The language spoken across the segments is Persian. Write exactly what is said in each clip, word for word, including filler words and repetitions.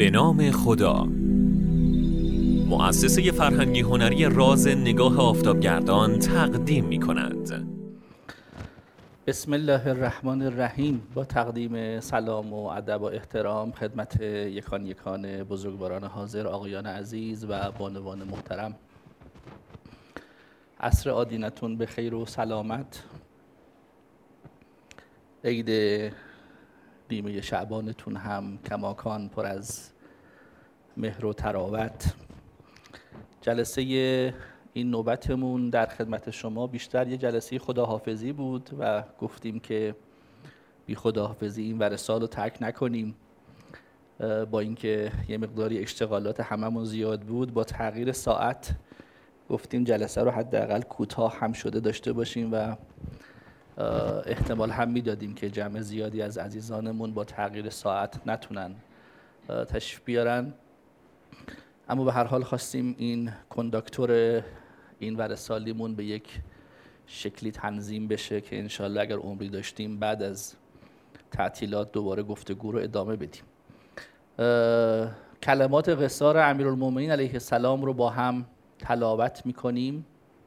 به نام خدا. مؤسسه فرهنگی هنری راز نگاه آفتابگردان تقدیم می کند. بسم الله الرحمن الرحیم. با تقدیم سلام و ادب و احترام خدمت یکان یکان بزرگواران حاضر، آقایان عزیز و بانوان محترم، عصر آدینتون به خیر و سلامت. عید بیمه شعبانتون هم کماکان پر از مهر و تراوت. جلسه این نوبتمون در خدمت شما بیشتر یه جلسه خداحافظی بود و گفتیم که بی خداحافظی این ور سال رو ترک نکنیم. با اینکه یه مقداری اشتغالات هممون زیاد بود، با تغییر ساعت گفتیم جلسه رو حداقل کوتاه هم شده داشته باشیم و احتمال هم میدادیم که جمع زیادی از عزیزانمون با تغییر ساعت نتونن تشریف بیارن. اما به هر حال خواستیم این کنداکتور این ور سالیمون به یک شکلی تنظیم بشه که انشالله اگر عمری داشتیم بعد از تعطیلات دوباره گفتگو رو ادامه بدیم. کلمات قصار امیرالمومنین علیه السلام رو با هم تلاوت میکنیم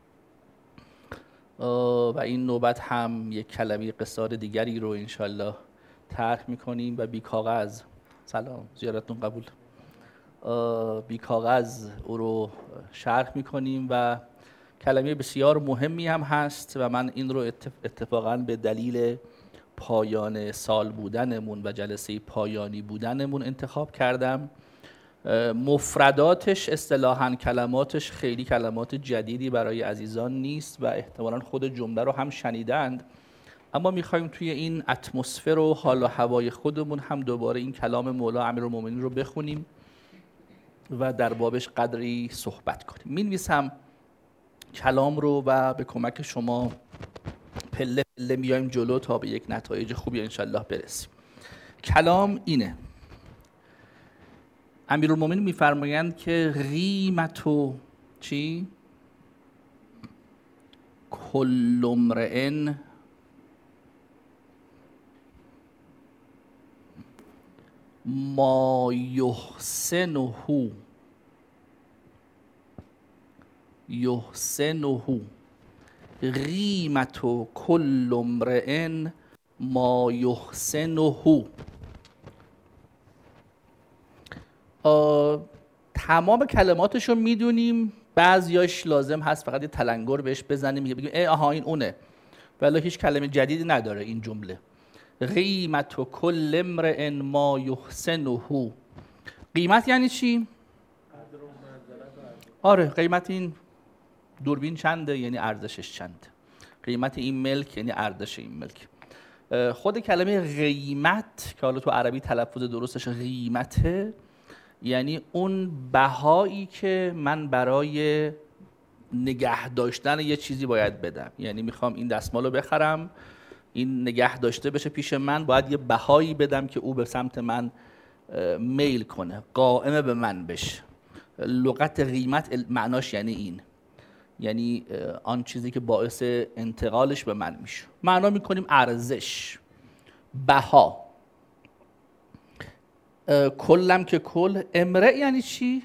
و این نوبت هم یک کلمه قصار دیگری رو انشالله طرح میکنیم و بی کاغذ، سلام زیارتتون قبول، بی کاغذ او رو شرح میکنیم و کلمه بسیار مهمی هم هست و من این رو اتفاقا به دلیل پایان سال بودنمون و جلسه پایانی بودنمون انتخاب کردم. مفرداتش اصطلاحاً کلماتش خیلی کلمات جدیدی برای عزیزان نیست و احتمالاً خود جمله رو هم شنیدند، اما میخوایم توی این اتمسفر و حال و هوای خودمون هم دوباره این کلام مولا امیرالمومنین رو بخونیم و در بابش قدری صحبت کنیم. می‌نویسم کلام رو و به کمک شما پله پله میایم جلو تا به یک نتایج خوبی انشالله برسیم. کلام اینه. امیرالمومنین میفرمایند که قیمت و چی؟ کل امرئ ما یحسنه یحسنه قیمت کل امرئ ما یحسنه. تمام کلماتش رو میدونیم، بعضیاش لازم هست فقط یه تلنگر بهش بزنیم بگیم ای آها این اونه، ولی هیچ کلمه جدیدی نداره این جمله. قیمت کل امرئ ما یحسنه. قیمت یعنی چی؟ آره، قیمت این دوربین چنده یعنی ارزشش چنده. قیمت این ملک یعنی ارزش این ملک. خود کلمه قیمت که حالا تو عربی تلفظ درستش قیمته، یعنی اون بهایی که من برای نگه داشتن یه چیزی باید بدم. یعنی میخوام این دستمال رو بخرم، این نگه داشته بشه پیش من، باید یه بهایی بدم که او به سمت من میل کنه، قائم به من بشه. لغت قیمت معناش یعنی این، یعنی آن چیزی که باعث انتقالش به من میشه. معنا میکنیم ارزش، بها. کلم که کل. امرئ یعنی چی؟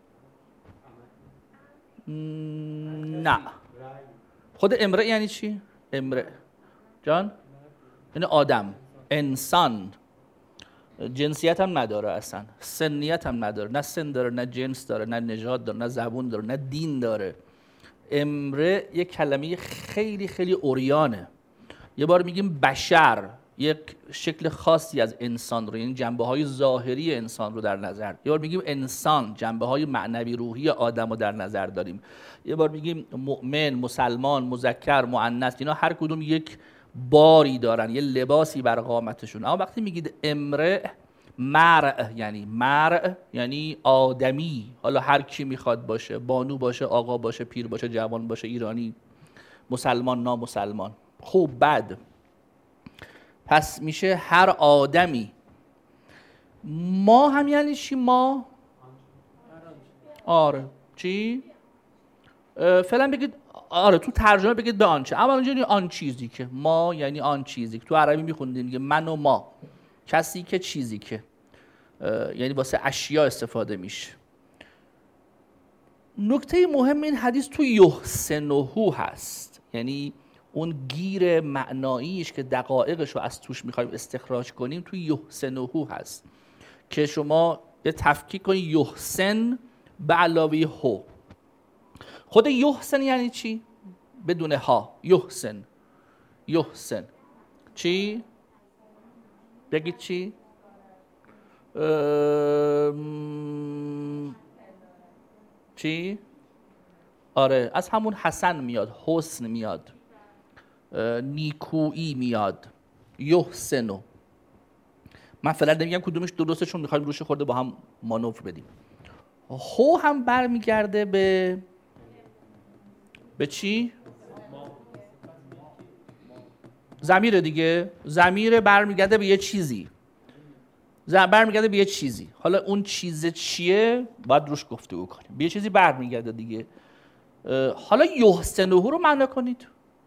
نه. خود امرئ یعنی چی؟ امرئ جان یعنی آدم، انسان. جنسیت هم نداره، اصلا سنیت هم نداره، نه سن داره، نه جنس داره، نه نژاد داره، نه زبون داره، نه دین داره. امرئ یک کلمه خیلی خیلی عریانه. یه بار میگیم بشر، یک شکل خاصی از انسان رو، یعنی جنبه های ظاهری انسان رو در نظر. یه بار میگیم انسان، جنبه های معنوی روحی آدم رو در نظر داریم. یه بار میگیم مؤمن، مسلمان، مذکر، مؤنث. اینا هر کدوم یک باری دارن، یه لباسی بر قامتشون. اما وقتی میگید امرئ، مرء یعنی مرء یعنی آدمی، حالا هر کی میخواد باشه، بانو باشه، آقا باشه، پیر باشه، جوان باشه، ایرانی، مسلمان، نامسلمان، خوب بد. پس میشه هر آدمی. ما هم یعنی چی؟ ما آره چی؟ فعلا بگید آره، تو ترجمه بگید به آنچه. اما اونجا یعنی آن چیزی که. ما یعنی آن چیزی که تو عربی میخوندیم میگه من و ما، کسی که چیزی که. یعنی واسه اشیا استفاده میشه. نکته مهم این حدیث تو یحسنه هست، یعنی اون گیر معناییش که دقایقش رو از توش میخوایم استخراج کنیم تو یحسنه هست که شما به تفکیک کنید یحسن به علاوه هو. خود یحسن یعنی چی؟ بدون ها. یحسن یحسن چی؟ بگید چی؟ ام... چی؟ آره از همون حسن میاد، حسن میاد، نیکویی میاد. یحسنو. من فعلا نمیگم کدومش درسته چون میخوایم روش خورده با هم مانور بدیم. هو هم برمیگرده به به چی؟ ضمیر دیگه. ضمیر برمیگرده به یه چیزی. برمیگرده به یه چیزی. حالا اون چیز چیه؟ باید روش گفتگو کنیم. به یه چیزی برمیگرده دیگه. حالا یحسنه رو معنا کنید.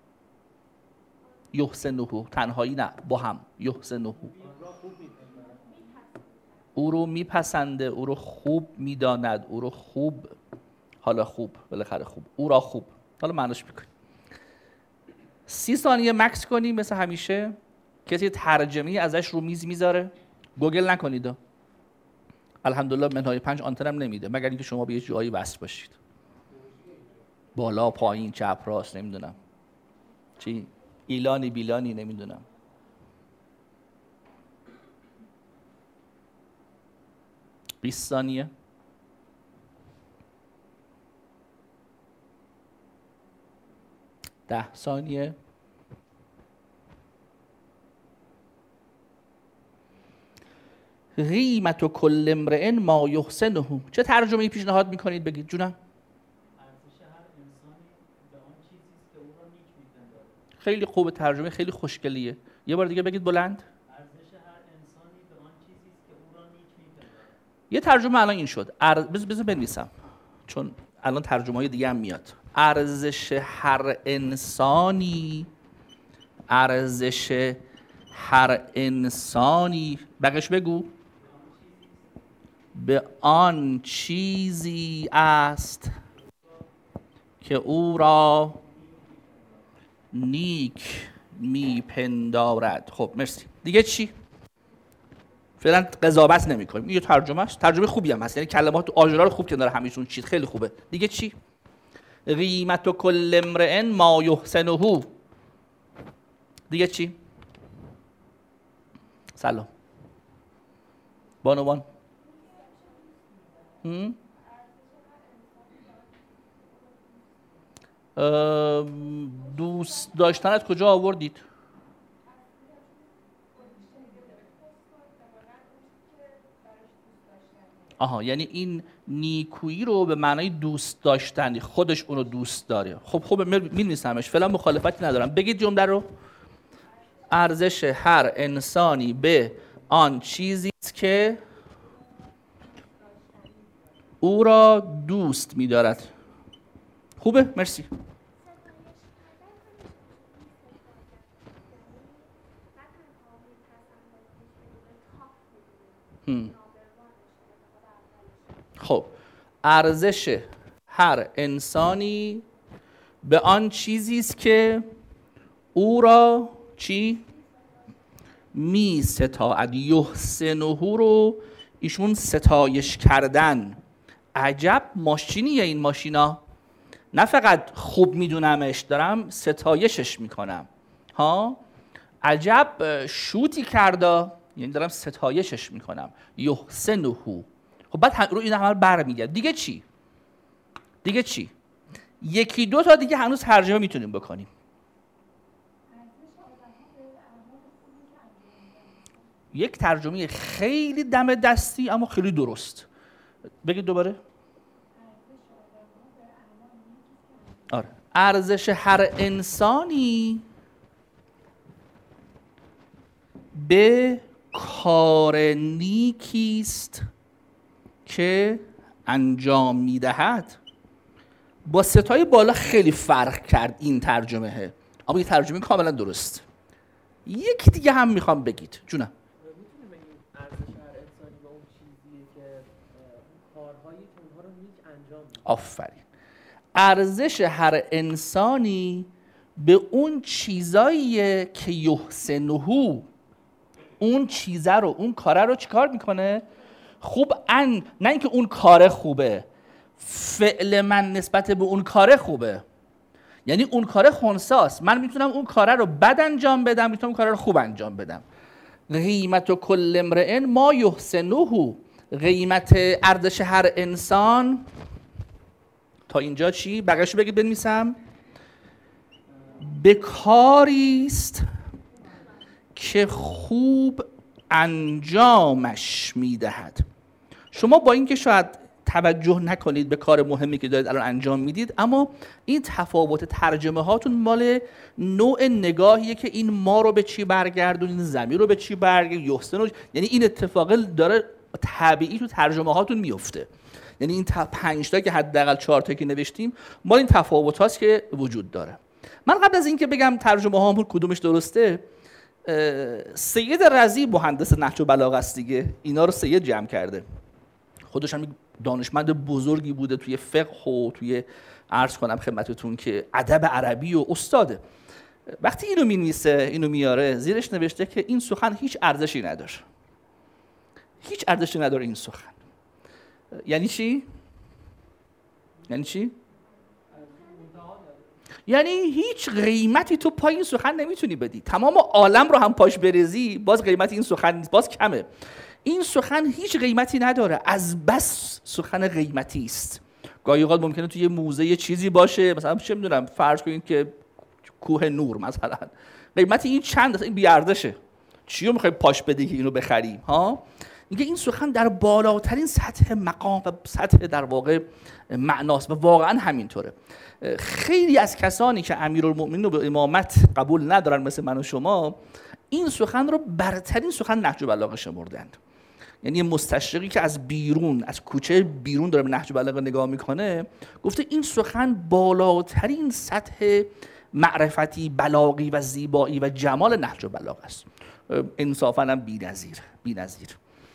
یحسنه تنهایی نه، با هم. یحسنه او رو میپسنده، او رو خوب میداند، او رو خوب، حالا خوب، بالاخره خوب، او را خوب. حالا معناش میکنیم. سی ثانیه مکس کنیم مثل همیشه. کسی ترجمه ازش رو میز میذاره، گوگل نکنید. الحمدلله منهای پنج آنتنم نمیده مگر اینکه شما به یه جایی وصل باشید، بالا پایین چپ راست نمیدونم چی، ایلانی بیلانی نمیدونم. بیست ثانیه. ده ثانیه. قیمت و کل امرئ ما یحسنه. چه ترجمه‌ای پیشنهاد میکنید بگید جونم؟ خیلی خوبه، ترجمه خیلی خوشگلیه. یه بار دیگه بگید بلند. یه ترجمه الان این شد. بذار بذار بنویسم چون الان ترجمه های دیگه هم میاد. ارزش هر انسانی، ارزش هر انسانی، بقیش بگو، به آن چیزی است که او را نیک میپندارد. خب مرسی. دیگه چی؟ فعلا قضاوت نمی کنیم. این ترجمه است. ترجمه خوبی هم هست، یعنی کلمات آجرا رو خوب کنار همیشون چیز خیلی خوبه. دیگه چی؟ قیمت و کل امرئ ما یحسنه. دیگه چی؟ سلام بانوان. دوست داشتن از کجا آوردید؟ آها، یعنی این نیکویی رو به معنای دوست داشتنی، خودش اونو دوست داره. خب خب می‌نویسمش، فعلا مخالفتی ندارم. بگید جمله رو. ارزش هر انسانی به آن چیزی است که او را دوست می‌دارد. خوبه؟ مرسی. هم. خب ارزش هر انسانی به آن چیزی است که او را چی؟ می ستاید. یحسنه رو ایشون ستایش کردن. عجب ماشینیه این ماشینا، نه فقط خوب میدونمش، دارم ستایشش میکنم. ها عجب شوتی کرده، یعنی دارم ستایشش میکنم. یحسنه. خب بعد رو این همه برمیگرد. دیگه چی؟ دیگه چی؟ یکی دو تا دیگه هنوز ترجمه میتونیم بکنیم. یک ترجمه خیلی دم دستی اما خیلی درست. بگید دوباره. آره. ارزش هر انسانی به کار نیکی است که انجام میدهد. با ستای بالا خیلی فرق کرد این ترجمه، اما این ترجمه کاملا درست. یکی دیگه هم میخوام بگید جونم. کارهایی که اونها رو نیک انجام میده. آفرین. ارزش هر انسانی به اون چیزاییه که یحسنه، اون چیزه رو، اون کاره رو چیکار میکنه؟ خوب ان، نه اینکه اون کاره خوبه، فعل من نسبت به اون کاره خوبه. یعنی اون کاره خنثاست، من میتونم اون کاره رو بد انجام بدم، میتونم اون کاره رو خوب انجام بدم. قیمت کل امرئ ما یحسنه، قیمت ارزش هر انسان تا اینجا چی؟ بقیه‌شو بگید بنویسم. به کاریست که خوب انجامش میدهد. شما با اینکه شاید توجه نکنید به کار مهمی که دارید الان انجام میدید، اما این تفاوت ترجمه هاتون مال نوع نگاهیه که این ما رو به چی برگردون، این ضمیر رو به چی برگردون، یحسن رو، یعنی این اتفاق داره طبیعی تو ترجمه هاتون میفته. یعنی این پنج تا که حداقل چهار تا که نوشتیم مال این تفاوت هاست که وجود داره. من قبل از اینکه بگم ترجمه هامون کدومش درسته، سید رضی مهندس نحو و بلاغه است دیگه، اینا رو سید جمع کرده. خودش هم دانشمند بزرگی بوده توی فقه و توی عرض کنم خدمتتون که ادب عربی و استاده. وقتی اینو می‌نویسه، اینو میاره، زیرش نوشته که این سخن هیچ ارزشی نداره. هیچ ارزشی نداره این سخن. یعنی چی؟ یعنی چی؟ یعنی هیچ قیمتی تو پای این سخن نمیتونی بدی. تمام عالم رو هم پاش بریزی باز قیمت این سخن نیست، باز کمه. این سخن هیچ قیمتی نداره، از بس سخن قیمتی است. گاهی اوقات ممکنه توی یه موزه یه چیزی باشه، مثلا چه میدونم فرض کنید که کوه نور مثلا، قیمت این چند، این بی ارزشه، چی رو میخوای پاش بدی که اینو بخریم ها؟ میگه این سخن در بالاترین سطح مقام و سطح در واقع معناست و واقعا همینطوره. خیلی از کسانی که امیرالمؤمنین رو به امامت قبول ندارن مثل من و شما، این سخن رو برترین سخن نهج و بلاغه شمردند. یعنی مستشرقی که از بیرون، از کوچه بیرون داره به نهج و بلاغه نگاه میکنه، گفته این سخن بالاترین سطح معرفتی، بلاغی و زیبایی و جمال نهج و بلاغه است. انصافاً هم بی‌نظیر، بی‌نظیر.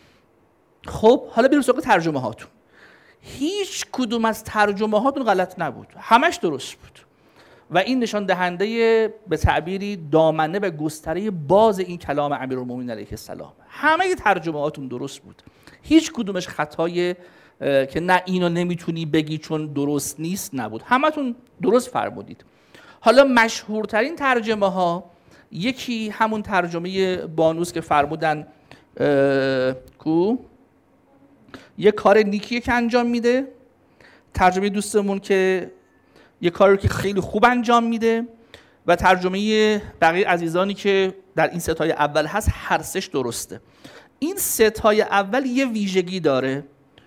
خب حالا بریم سراغ ترجمه هاتون. هیچ کدوم از ترجمه هاتون غلط نبود، همش درست بود و این نشان دهنده به تعبیری دامنه و گستره باز این کلام امیرالمومنین علیه السلام. همه ترجمه هاتون درست بود، هیچ کدومش خطای که نه اینو نمیتونی بگی چون درست نیست نبود، همتون درست فرمودید. حالا مشهورترین ترجمه ها، یکی همون ترجمه بانوس که فرمودن کو یه کار نیکیه که انجام میده، ترجمه دوستمون که یه کاری که خیلی خوب انجام میده، و ترجمه بقیه عزیزانی که در این ستای اول هست، هر سش درسته. این ستای اول یه ویژگی داره،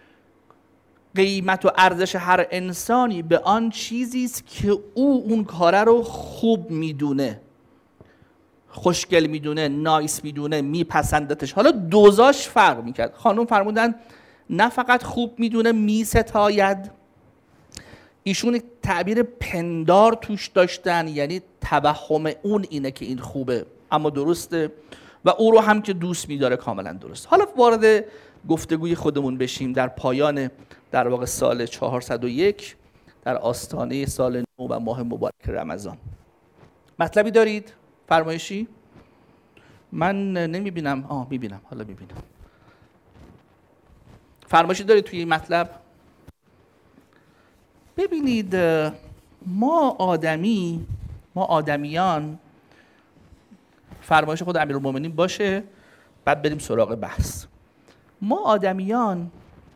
قیمت و ارزش هر انسانی به آن چیزی است که او اون کاره رو خوب میدونه، خوشگل میدونه، نایس میدونه، میپسندتش. حالا دوزاش فرق میکرد. خانم فرمودن نه فقط خوب میدونه، میستاید. ایشون تعبیر پندار توش داشتن، یعنی توهم اون اینه که این خوبه اما درسته و او رو هم که دوست میداره کاملا درست. حالا وارد گفتگوی خودمون بشیم در پایان در واقع سال چهارصد و یک در آستانه سال نو و ماه مبارک رمضان. مطلبی دارید؟ فرمایشی؟ من نمیبینم. آه میبینم، حالا میبینم. فرمایشی دارید توی این مطلب؟ ببینید، ما آدمی ما آدمیان، فرمایش خود امیرالمومنین باشه بعد بریم سراغ بحث. ما آدمیان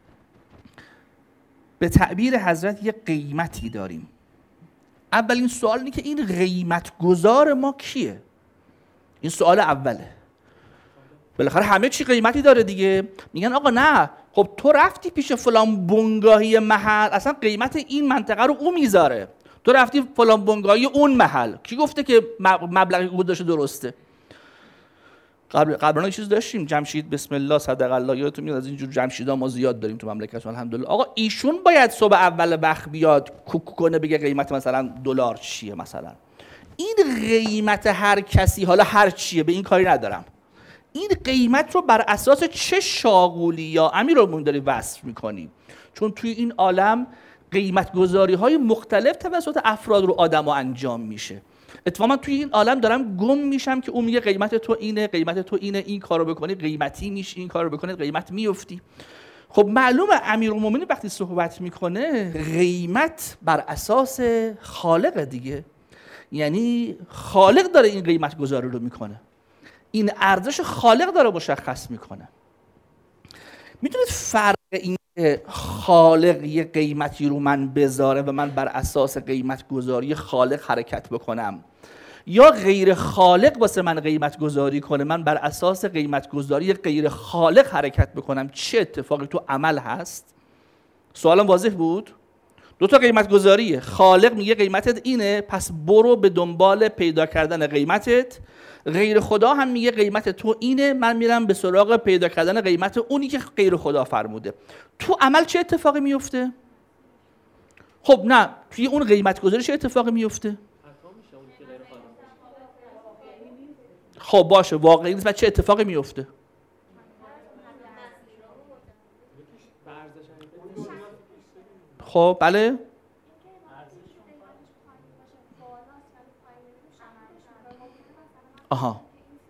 به تعبیر حضرت یه قیمتی داریم. اولین سوال اینه که این قیمت گذار ما کیه؟ این سوال اوله. بالاخره همه چی قیمتی داره دیگه. میگن آقا نه، خب تو رفتی پیش فلان بنگاهی محل، اصلا قیمت این منطقه رو اون میذاره، تو رفتی فلان بنگاهی اون محل، کی گفته که مبلغی که داشته درسته؟ قبل قبلا چیز داشتیم، جمشید بسم الله صدق الله، یادتون میاد از اینجور جمشیدا ما زیاد داریم تو مملکت الحمدلله. آقا ایشون باید صبح اول وقت بیاد کوک کنه بگه قیمت مثلا دلار چیه مثلا. این قیمت هر کسی، حالا هر چیه، به این کاری ندارم. این قیمت رو بر اساس چه شاغولی یا امیرالمومنین داری وصف میکنی؟ چون توی این عالم قیمت گذاری های مختلف توسط افراد رو آدم انجام میشه. اتفاقا توی این عالم دارم گم میشم که اون میگه قیمت تو اینه، قیمت تو اینه، این کارو بکنی قیمتی میشی، این کارو بکنی قیمت میفتی. خب معلومه امیرالمومنین وقتی صحبت میکنه قیمت بر اساس خالق دیگه، یعنی خالق داره این قیمت گذاری رو میکنه، این ارزش خالق داره مشخص میکنه. میتونید فرق این که خالق یه قیمتی رو من بذاره و من بر اساس قیمت گذاری خالق حرکت بکنم، یا غیر خالق واسه من قیمت گذاری کنه من بر اساس قیمت گذاری غیر خالق حرکت بکنم، چه اتفاقی تو عمل هست؟ سوالم واضح بود؟ دو تا قیمت گذاریه. خالق میگه قیمتت اینه، پس برو به دنبال پیدا کردن قیمتت. غیر خدا هم میگه قیمت تو اینه، من میرم به سراغ پیدا کردن قیمت اونی که غیر خدا فرموده. تو عمل چه اتفاقی میفته؟ خب نه، توی اون قیمت گذاری چه اتفاقی میفته؟ خب باشه، واقعی نیست و چه اتفاقی میفته؟ خب بله؟ آها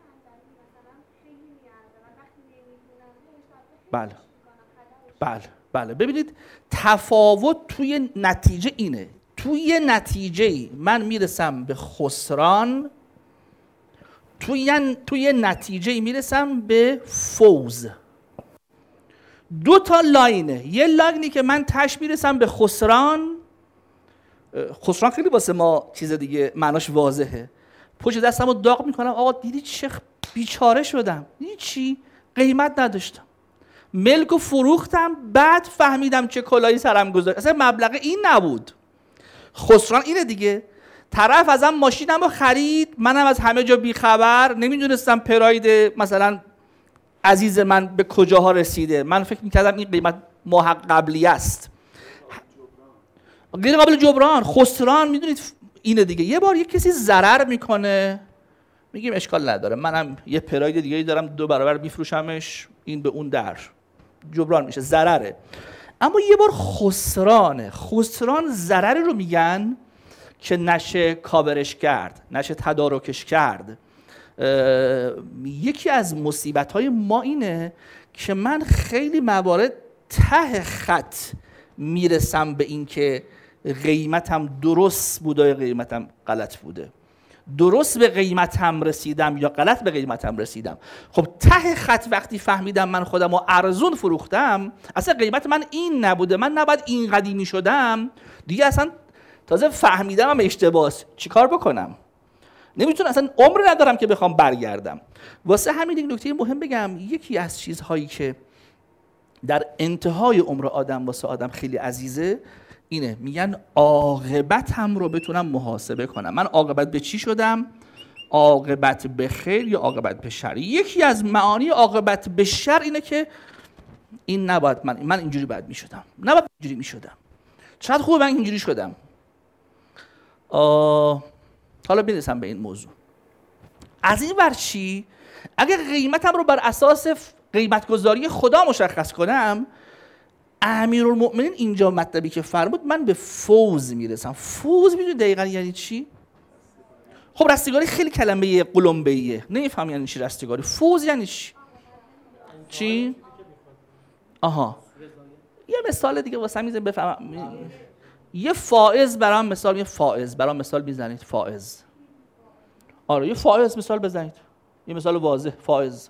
بله بله بله. ببینید تفاوت توی نتیجه اینه، توی نتیجه من میرسم به خسران، توی توی نتیجه میرسم به فوز. دو تا لاینه، یه لاینی که من تش میرسم به خسران. خسران خیلی واسه ما چیز دیگه معناش واضحه. پشت دستمو داغ میکنم، آقا دیدی چه بیچاره شدم، دیدی چی؟ قیمت نداشتم، ملکو فروختم، بعد فهمیدم چه کلاهی سرم گذاشت، اصلا مبلغ این نبود. خسران اینه دیگه، طرف ازم ماشینمو خرید، منم از همه جا بیخبر، نمیدونستم پراید مثلا عزیز من به کجاها رسیده، من فکر میکردم این قیمت ماه قبلی است، غیر قابل جبران. خسران میدونید اینه دیگه، یه بار یه کسی ضرر میکنه، میگیم اشکال نداره، منم یه پراید دیگه دارم دو برابر میفروشمش، این به اون در جبران میشه، ضرره. اما یه بار خسرانه. خسران ضرری رو میگن که نشه کاورش کرد، نشه تدارکش کرد. یکی از مصیبت‌های ما اینه که من خیلی موارد ته خط میرسم به این که قیمتم درست بوده یا قیمتم غلط بوده، درست به قیمتم رسیدم یا غلط به قیمتم رسیدم. خب ته خط وقتی فهمیدم من خودم رو ارزون فروختم، اصلا قیمت من این نبوده، من نباید این قدیمی شدم دیگه، اصلا تازه فهمیدم هم اشتباهه، چیکار بکنم؟ نمیتونم، اصلا عمر ندارم که بخوام برگردم. واسه همین این نکته مهم بگم، یکی از چیزهایی که در انتهای عمر آدم واسه آدم خیلی عزیزه اینه، میگن عاقبت هم رو بتونم محاسبه کنم. من عاقبت به چی شدم؟ عاقبت به خیر یا عاقبت به شر؟ یکی از معانی عاقبت به شر اینه که این نباید، من من اینجوری باید میشدم، نباید اینجوری میشدم، چقدر خوبه من اینجوری شدم. آه... حالا برسم به این موضوع. از این ور چی؟ اگه قیمتم رو بر اساس قیمت گذاری خدا مشخص کنم، امیرالمؤمنین اینجا مطلبی که فرمود، من به فوز میرسم. فوز میدونی دقیقا یعنی چی؟ خب رستگاری خیلی کلمه قلمبه‌ایه، نمیفهم یعنی چی رستگاری. فوز یعنی چی؟ چی؟ آها یه مثال دیگه واسه میزنم بفهمم. یه فائز برام مثال، یه فائز برام مثال میزنید. فائز، آره یه فائز مثال بزنید، یه مثال واضح. فائز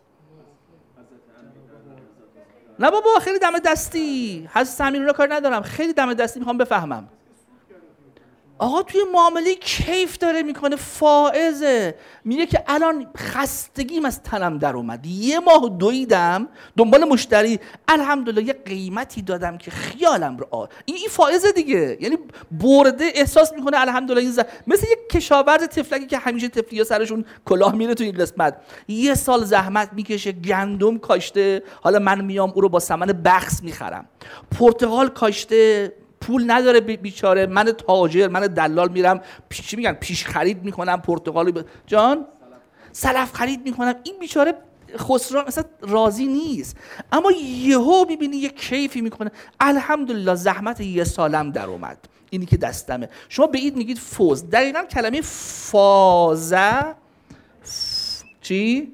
نه بابا خیلی دم دستی، حضرت امین رو کار ندارم، خیلی دم دستی میخوام بفهمم. آقا توی معامله کیف داره میکنه، فائزه، میگه که الان خستگیم از تنم در اومد، یه ماه دویدم دنبال مشتری، الحمدلله یه قیمتی دادم که خیالم رو آ این این فائزه دیگه، یعنی برده احساس میکنه الحمدلله این ز... مثل یک کشاورز تفلکی که همیشه تفلیا سرشون کلاه میره تو این قسمت، یه سال زحمت میکشه، گندم کاشته، حالا من میام او رو با ثمن بخس میخرم، پرتقال کاشته، پول نداره بیچاره، من تاجر، من دلال میرم چی میگن پیش خرید میکنم پرتقال ب... جان سلف خرید میکنم، این بیچاره خسرو مثلا راضی نیست، اما یهو میبینی یه کیفی میکنه، الحمدلله زحمت یه سالم در اومد، اینی که دستمه. شما به این میگید فوز. دقیقاً کلمه فازه ف... چی؟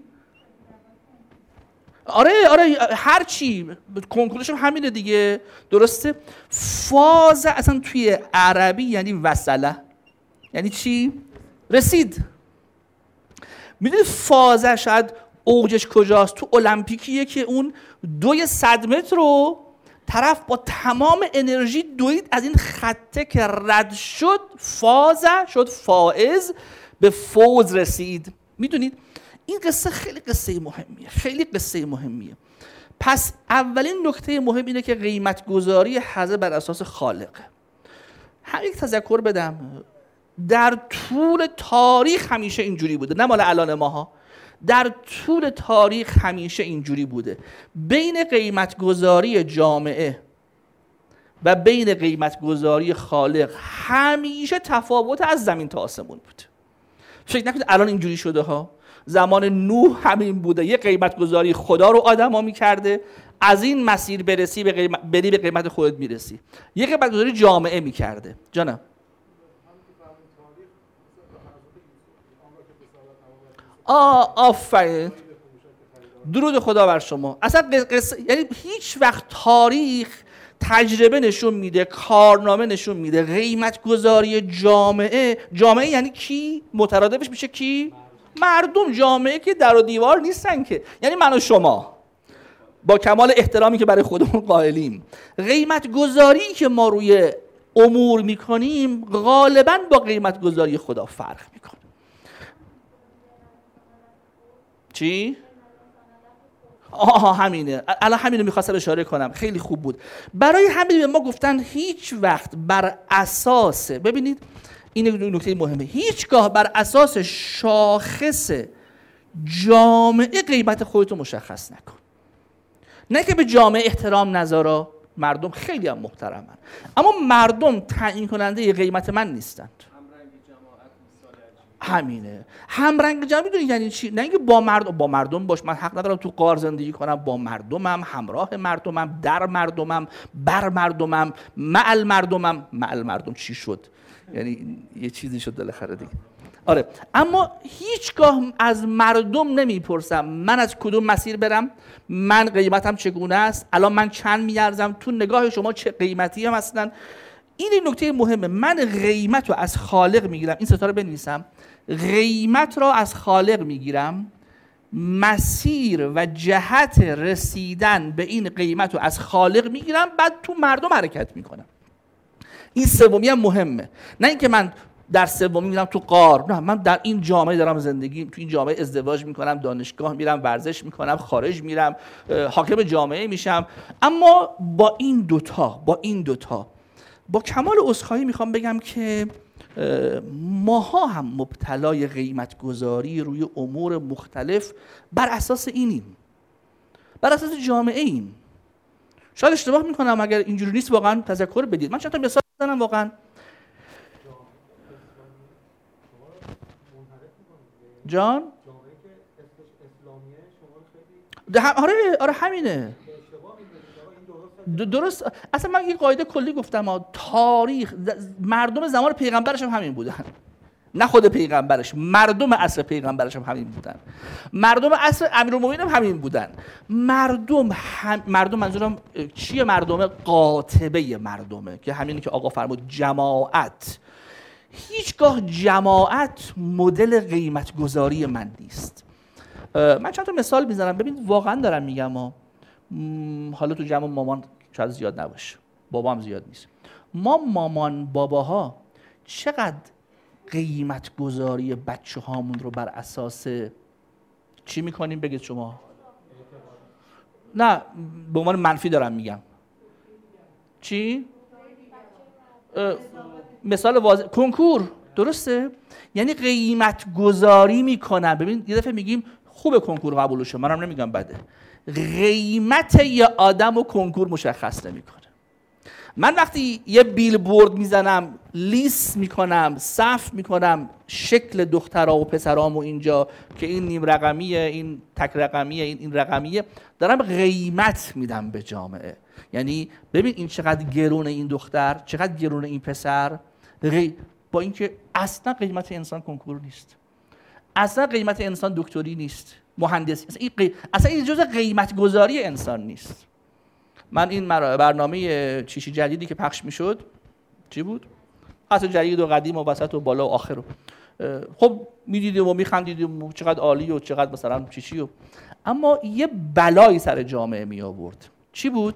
آره آره هر چی کنکورش هم همینه دیگه، درسته؟ فازه اصلا توی عربی یعنی وصله. یعنی چی؟ رسید. میدونی فازه شاید اوجش کجاست؟ تو المپیکیه که اون دوی صد متر رو طرف با تمام انرژی دوید از این خطه که رد شد، فازه شد فائز، به فوز رسید. میدونید این قصه خیلی قصه مهمیه، خیلی قصه مهمیه. پس اولین نکته مهم اینه که قیمت گذاری حضرت بر اساس خالقه. هم یک تذکر بدم، در طول تاریخ همیشه اینجوری بوده، نه مال الان ماها، در طول تاریخ همیشه اینجوری بوده. بین قیمت گذاری جامعه و بین قیمت گذاری خالق همیشه تفاوت از زمین تا آسمون بوده. فکر نکنید الان اینجوری شده ها. زمان نوح همین بوده، یه قیمت گذاری خدا رو آدم ها میکرده، از این مسیر برسی به قیمت، بری به قیمت خودت میرسی. یه قیمت گذاری جامعه میکرده. جانم آه آفرین، درود خدا بر شما. اصلا قصه یعنی هیچ وقت تاریخ تجربه نشون میده، کارنامه نشون میده قیمت گذاری جامعه، جامعه یعنی کی؟ مترادفش میشه کی؟ مردم. جامعه که در و دیوار نیستن که، یعنی من و شما با کمال احترامی که برای خودمون قائلیم. قیمت گذاری که ما روی امور میکنیم غالبا با قیمت گذاری خدا فرق میکنه. چی؟ آها همینه، الان همینو میخواستم اشاره کنم، خیلی خوب بود. برای همین به ما گفتن هیچ وقت بر اساس، ببینید این نکته مهمه، هیچگاه بر اساس شاخص جامعه قیمت خودتو مشخص نکن. نه که به جامعه احترام نذارا، مردم خیلی هم محترمن، اما مردم تعیین کننده قیمت من نیستند. همینه، همرنگ جمعی. میدونی یعنی چی؟ نه اینکه با مردم با مردم باش، من حق ندارم تو غار زندگی کنم، با مردمم، همراه مردمم، در مردمم، بر مردمم، مع مردمم. مع مردم چی شد؟ یعنی یه چیزی شد بالاخره دیگه. آره، اما هیچگاه از مردم نمیپرسم من از کدوم مسیر برم، من قیمتم چگونه است، الان من چند میارزم، تو نگاه شما چه قیمتی هم اصلا. این نکته مهمه. من قیمت رو از خالق میگیرم، این ستاره بنویسم، قیمت رو از خالق میگیرم، مسیر و جهت رسیدن به این قیمت رو از خالق میگیرم، بعد تو مردم حرکت میکنم. این سومی هم مهمه، نه اینکه من در سومی میرم تو غار، نه، من در این جامعه دارم زندگی، تو این جامعه ازدواج میکنم، دانشگاه میرم، ورزش میکنم، خارج میرم، حاکم جامعه میشم. اما با این دوتا با این دوتا با کمال عذرخواهی میخوام بگم که ماها هم مبتلای قیمت گذاری روی امور مختلف بر اساس اینیم، بر اساس جامعه ایم. شاید اشتباه میکنم، اگر اینجوری نیست واقعا تذکر بدید. من چند تا مثال بزنم واقعا. جان آره آره همینه، درست. اصلا من یه قاعده کلی گفتم ها، تاریخ مردم زمان پیغمبرش هم همین بودن، نه خود پیغمبرش، مردم عصر پیغمبرش هم همین بودن، مردم عصر امیرالمومنین هم همین بودن. مردم هم مردم منظورم چیه؟ مردم قاطبه مردمه، که همینه که آقا فرمود جماعت. هیچگاه جماعت مدل قیمت گذاری من نیست. من چند تا مثال میزنم، ببین واقعا دارم میگم ها. حالا تو جمع مامان شاید زیاد نباشه، بابا هم زیاد نیست. ما مامان باباها چقدر قیمت گذاری بچه هامون رو بر اساس چی میکنیم؟ بگید شما. نه به عنوان منفی دارم میگم. چی؟ مثال واضح کنکور، درسته؟ یعنی قیمت گذاری میکنن. ببین یه دفعه میگیم خوبه کنکور قبول شه، منم نمیگم بده. قیمت یه آدم و کنکور مشخص نمیکنه. من وقتی یه بیلبورد میزنم، لیست میکنم، صف میکنم شکل دخترها و پسرامو اینجا که این نیم رقمیه، این تک رقمیه، این این رقمیه، دارم قیمت میدم به جامعه. یعنی ببین این چقدر گرونه این دختر، چقدر گرونه این پسر، غی... با اینکه اصلا قیمت انسان کنکور نیست، اصلا قیمت انسان دکتری نیست، مهندسی، اصلا این, قی... اصلا این جزء قیمت گذاری انسان نیست. من این برنامه چیشی جدیدی که پخش میشد چی بود؟ اصلا جدید و قدیم و وسط و بالا و آخر و خب میدیدیم و میخندیدیم و چقدر عالی و چقدر مثلا چیشی و اما یه بلایی سر جامعه می آورد. چی بود؟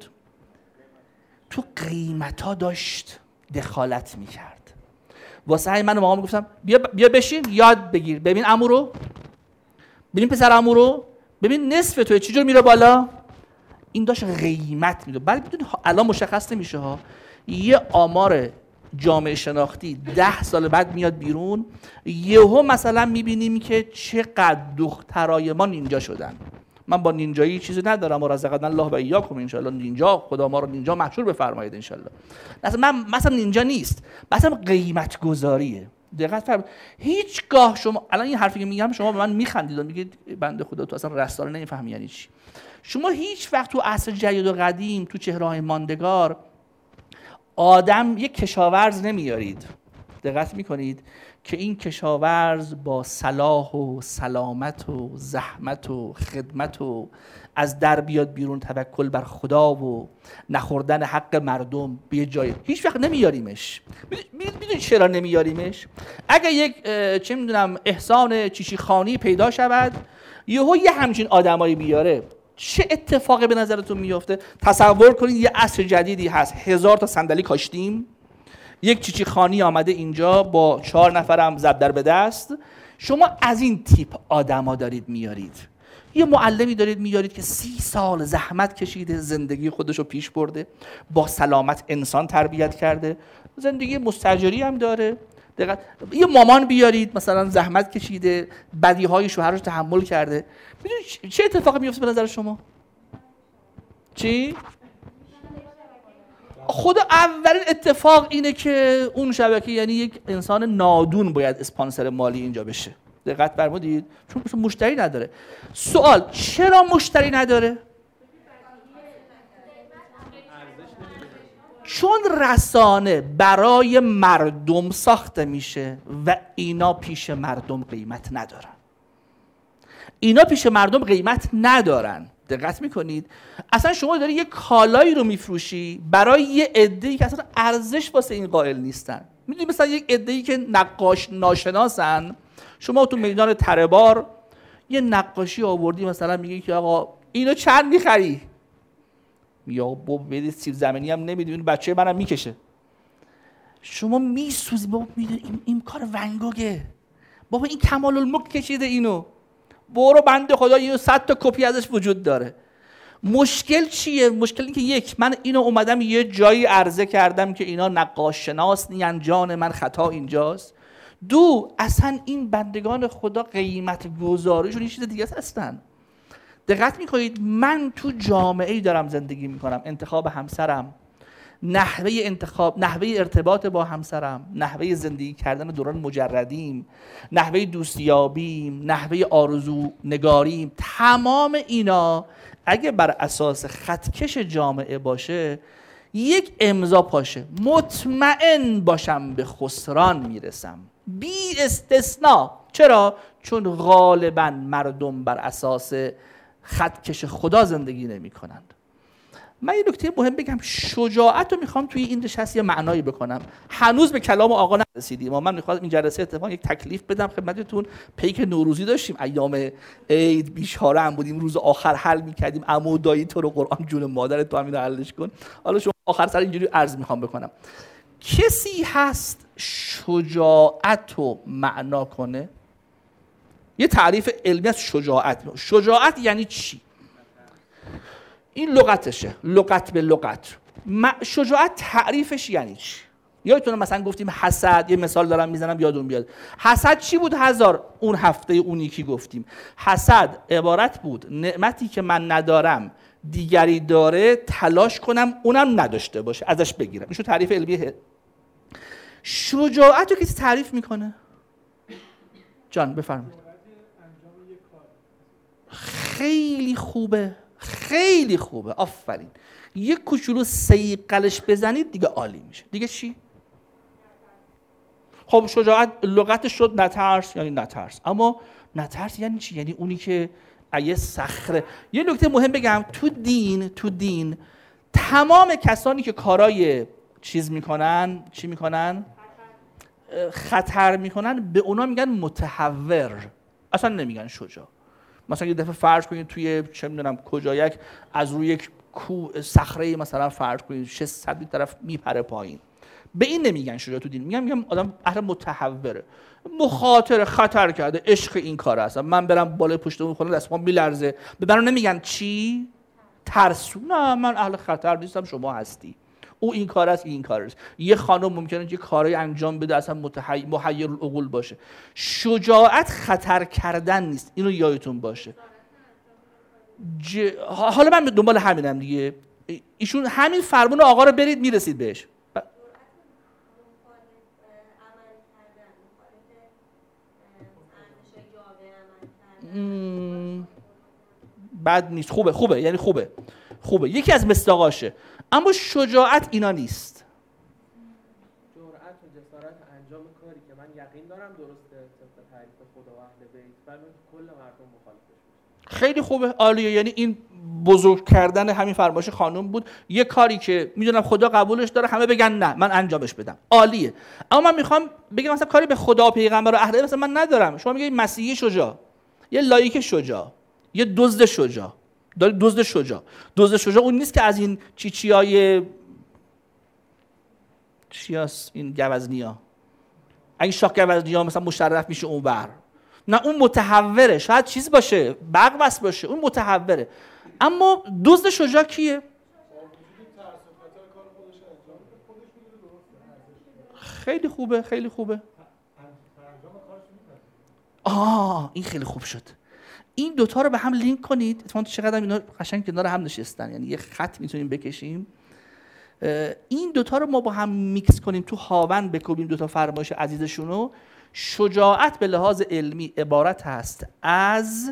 تو قیمتا داشت دخالت میکرد. واسه همین من و مامان میگفتم بیا بیا بشین یاد بگیر، ببین عمو رو، ببین پسر عمو رو، ببین نصف توی چجور میره بالا. این داشت قیمت میده. بعد بدون الان مشخص نمیشه ها، یه آمار جامعه شناختی ده سال بعد میاد بیرون، یهو مثلا میبینیم که چقدر دخترای ما نینجا شدن. من با نینجایی چیزی ندارم، رزقنا الله و ایاکم، ان شاءالله نینجا، خدا ما رو نینجا محشور بفرمایید ان شاءالله. مثلا من مثلا نینجا نیست، مثلا قیمت گذاریه. دقت فرمایید. هیچگاه شما الان این حرفی که میگم شما به من میخندید و میگید بنده خدا تو اصلا رساله نمیفهمی یعنی چی. شما هیچ وقت تو عصر جدید و قدیم تو چهره‌های ماندگار آدم یک کشاورز نمیارید، دقت میکنید که این کشاورز با صلاح و سلامت و زحمت و خدمت و از در بیاد بیرون، توکل بر خدا و نخوردن حق مردم به جای، هیچ وقت نمیاریمش. میدونید چرا نمیاریمش؟ اگه یک چه میدونم احسان چیشی خانی پیدا شود، یهو یه همچین آدمایی بیاره، چه اتفاقی به نظرتون میفته؟ تصور کنید یه عصر جدیدی هست، هزار تا صندلی کاشتیم، یک چیچی خانی آمده اینجا با چهار نفرم زبدر به دست، شما از این تیپ آدما دارید میارید. یه معلمی دارید میارید که سی سال زحمت کشیده، زندگی خودشو پیش برده، با سلامت انسان تربیت کرده، زندگی مستاجری هم داره. دقیقاً یه مامان بیارید مثلا زحمت کشیده، بدیهای شوهرش تحمل کرده، میدونید چه اتفاقی میفته به نظر شما؟ چی؟ خود اولین اتفاق اینه که اون شبکه، یعنی یک انسان نادون باید اسپانسر مالی اینجا بشه. دقت فرمودید؟ چون مشتری نداره. سوال چرا مشتری نداره؟ چون رسانه برای مردم ساخته میشه و اینا پیش مردم قیمت ندارن. اینا پیش مردم قیمت ندارن. دقت میکنید؟ اصلا شما داری یه کالایی رو میفروشی برای یه عده‌ای که اصلا ارزش واسه این قائل نیستن. میدونی مثلا یک عده‌ای که نقاش ناشناسن، شما تو میدان تره‌بار یه نقاشی آوردی مثلا میگی که آقا اینو چند میخری؟ یا بابا بدید سیب زمینی هم نمیدونی بچه منم میکشه. شما میسوزی بابا، میدونی این, این کار ونگوگه، بابا این کمال الملک کشیده اینو، برو بنده خدا اینو صد تا کپی ازش وجود داره. مشکل چیه؟ مشکل این که یک، من اینو اومدم یه جایی عرضه کردم که اینا نقاش شناس نیان، جان من خطا اینجاست. دو، اصلا این بندگان خدا قیمت گذاریشون یه چیز دیگه هستن. دقت میکنید؟ من تو جامعه‌ای دارم زندگی میکنم، انتخاب همسرم، نحوه انتخاب، نحوه ارتباط با همسرم، نحوه زندگی کردن دوران مجردیم، نحوه دوستیابیم، نحوه آرزو نگاریم، تمام اینا اگه بر اساس خطکش جامعه باشه، یک امضا پاشه، مطمئن باشم به خسران میرسم بی استثناء. چرا؟ چون غالبا مردم بر اساس خطکش خدا زندگی نمی کنند. من یه نکته مهم بگم، شجاعت رو میخوام توی این نشست یه معنایی بکنم. هنوز به کلام آقا نرسیدیم و من میخوام این جلسه اتفاقا یک تکلیف بدم خدمتتون. پیک نوروزی داشتیم، ایام عید بیچاره هم بودیم، روز آخر حل میکردیم عمو دایی تو رو قرآن جون مادرت تو همین رو حلش کن. حالا شما آخر سر اینجوری عرض میخوام بکنم، کسی هست شجاعت رو معنا کنه؟ یه تعریف علمی از شجاعت. شجاعت یعنی چی؟ این لغتشه، لغت به لغت. شجاعت تعریفش یعنی چی؟ یادتونه مثلا گفتیم حسد، یه مثال دارم میزنم یادون بیاد. حسد چی بود هزار اون هفته اون یکی گفتیم؟ حسد عبارت بود نعمتی که من ندارم دیگری داره تلاش کنم اونم نداشته باشه، ازش بگیرم. اینشو تعریف علمی. شجاعت رو کسی تعریف میکنه؟ جان بفرمایید. خیلی خوبه، خیلی خوبه، آفرین. یک کوچولو صیقلش بزنید دیگه عالی میشه. دیگه چی؟ خب شجاعت لغتش شد نترس، یعنی نترس. اما نترس یعنی چی؟ یعنی اونی که ایه صخره. یه نکته مهم بگم، تو دین تو دین تمام کسانی که کارای چیز میکنن، چی میکنن؟ خطر میکنن، به اونا میگن متحور، اصلا نمیگن شجاع. مثلا یه دفعه فرض کنید توی چه میدونم کجا یک از روی یک کو صخره مثلا فرض کنید ششصد طرف میپره پایین، به این نمیگن شجاع تو دین. میگن میگم آدم اهل متحوره، مخاطره، خطر کرده، عشق این کار هستم، من برم بالای پشت اون خونه دستم میلرزه. به برام نمیگن چی؟ ترسو. نه من اهل خطر نیستم، شما هستی. او این کار است، این کار است. یه خانم ممکنه یه کاری انجام بده اصلا متحیر محیر العقول باشه. شجاعت خطر کردن نیست، اینو یادتون باشه. ج... حالا من به دنبال همینم دیگه. ایشون همین فرمون آقا رو برید میرسید بهش. ب... بد نیست، خوبه خوبه یعنی خوبه خوبه یکی از مصداقاشه. اما شجاعت اینا نیست. جرأت و جسارت انجام کاری که من یقین دارم درسته طبق تعریف خدا و اهل بیت، ولی کل مردم مخالفش میشه. خیلی خوبه، عالیه. یعنی این بزرگ کردن همین فرمایش خانم بود. یه کاری که میدونم خدا قبولش داره همه بگن نه من انجامش بدم، عالیه. اما من میخوام بگم مثلا کاری به خدا و پیغمبر و اهل بیت مثلا من ندارم. شما میگید مسیحی شجاع، یه لایک شجاع، یه دزد شجاع. داره دزد شجاع. دزد شجاع اون نیست که از این چیچیای چیاس این گوزنیا، این شاخ گوزنیا مثلا مشرف میشه اون بر. نه اون متحوره، شاید چیز باشه، بغوس باشه، اون متحوره. اما دزد شجاع کیه؟ خیلی خوبه، خیلی خوبه. آه این خیلی خوب شد. این دوتا رو به هم لینک کنید. اتفاقا چقدر اینا قشنگ کنار هم نشستن، یعنی یه خط میتونیم بکشیم. این دوتا رو ما با هم میکس کنیم تو هاون بکوبیم دوتا فرمایش عزیزشونو. شجاعت به لحاظ علمی عبارت هست از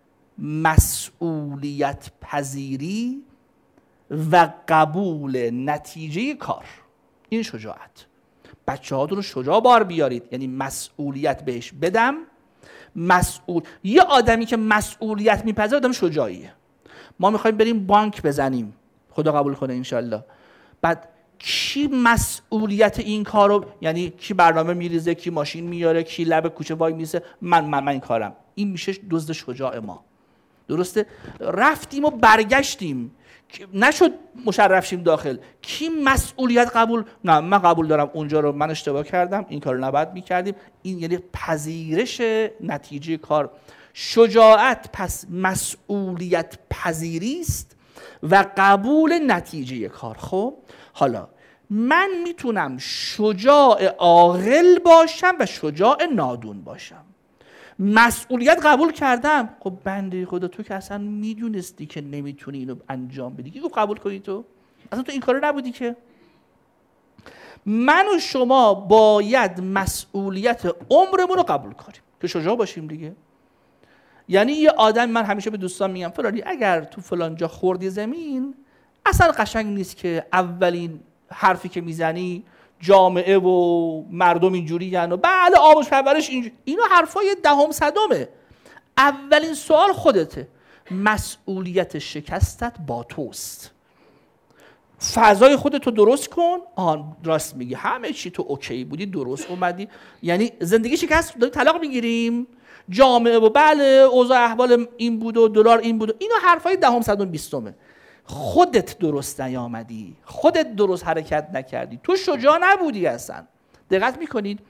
مسئولیت پذیری و قبول نتیجه کار. این شجاعت. بچه هاتون رو شجاع بار بیارید، یعنی مسئولیت بهش بدم. مسئول یه آدمی که مسئولیت میپذیره آدم شجاعیه. ما میخوایم بریم بانک بزنیم، خدا قبول کنه انشالله. بعد کی مسئولیت این کارو، یعنی کی برنامه میریزه، کی ماشین میاره، کی لب کوچه وای میسه، من من من این کارم. این میشه دزد شجاع ما. درسته؟ رفتیم و برگشتیم، نشد مشرف شیم داخل. کی مسئولیت قبول؟ نه من قبول دارم اونجا رو من اشتباه کردم، این کارو نباید میکردیم. این یعنی پذیرش نتیجه کار. شجاعت پس مسئولیت پذیری است و قبول نتیجه کار. خب حالا من میتونم شجاع عاقل باشم و شجاع نادون باشم. مسئولیت قبول کردم، خب بنده خدا تو که اصلا میدونستی که نمیتونی اینو انجام بدی، کی گفت قبول کنی؟ تو اصلا تو این کارو نبودی که. من و شما باید مسئولیت عمرمون رو قبول کنیم که شجاع باشیم دیگه. یعنی یه آدم، من همیشه به دوستان میگم فلانی اگر تو فلان جا خوردی زمین، اصلا قشنگ نیست که اولین حرفی که میزنی جامعه و مردم اینجوری و بله آموزش پرورش اینجوری، اینا حرفای دهم صدمه. اولین سوال خودته، مسئولیت شکستت با توست. فضای خودتو درست کن. آن راست میگی، همه چی تو اوکی بودی، درست اومدی. یعنی زندگی شکست داریم طلاق میگیریم، جامعه و بله اوضاع احوال این بود و دلار این بود، اینا حرفای دهم صدم بیستمه. خودت درست نیامدی، خودت درست حرکت نکردی، تو شجاع نبودی اصلا. دقت میکنید؟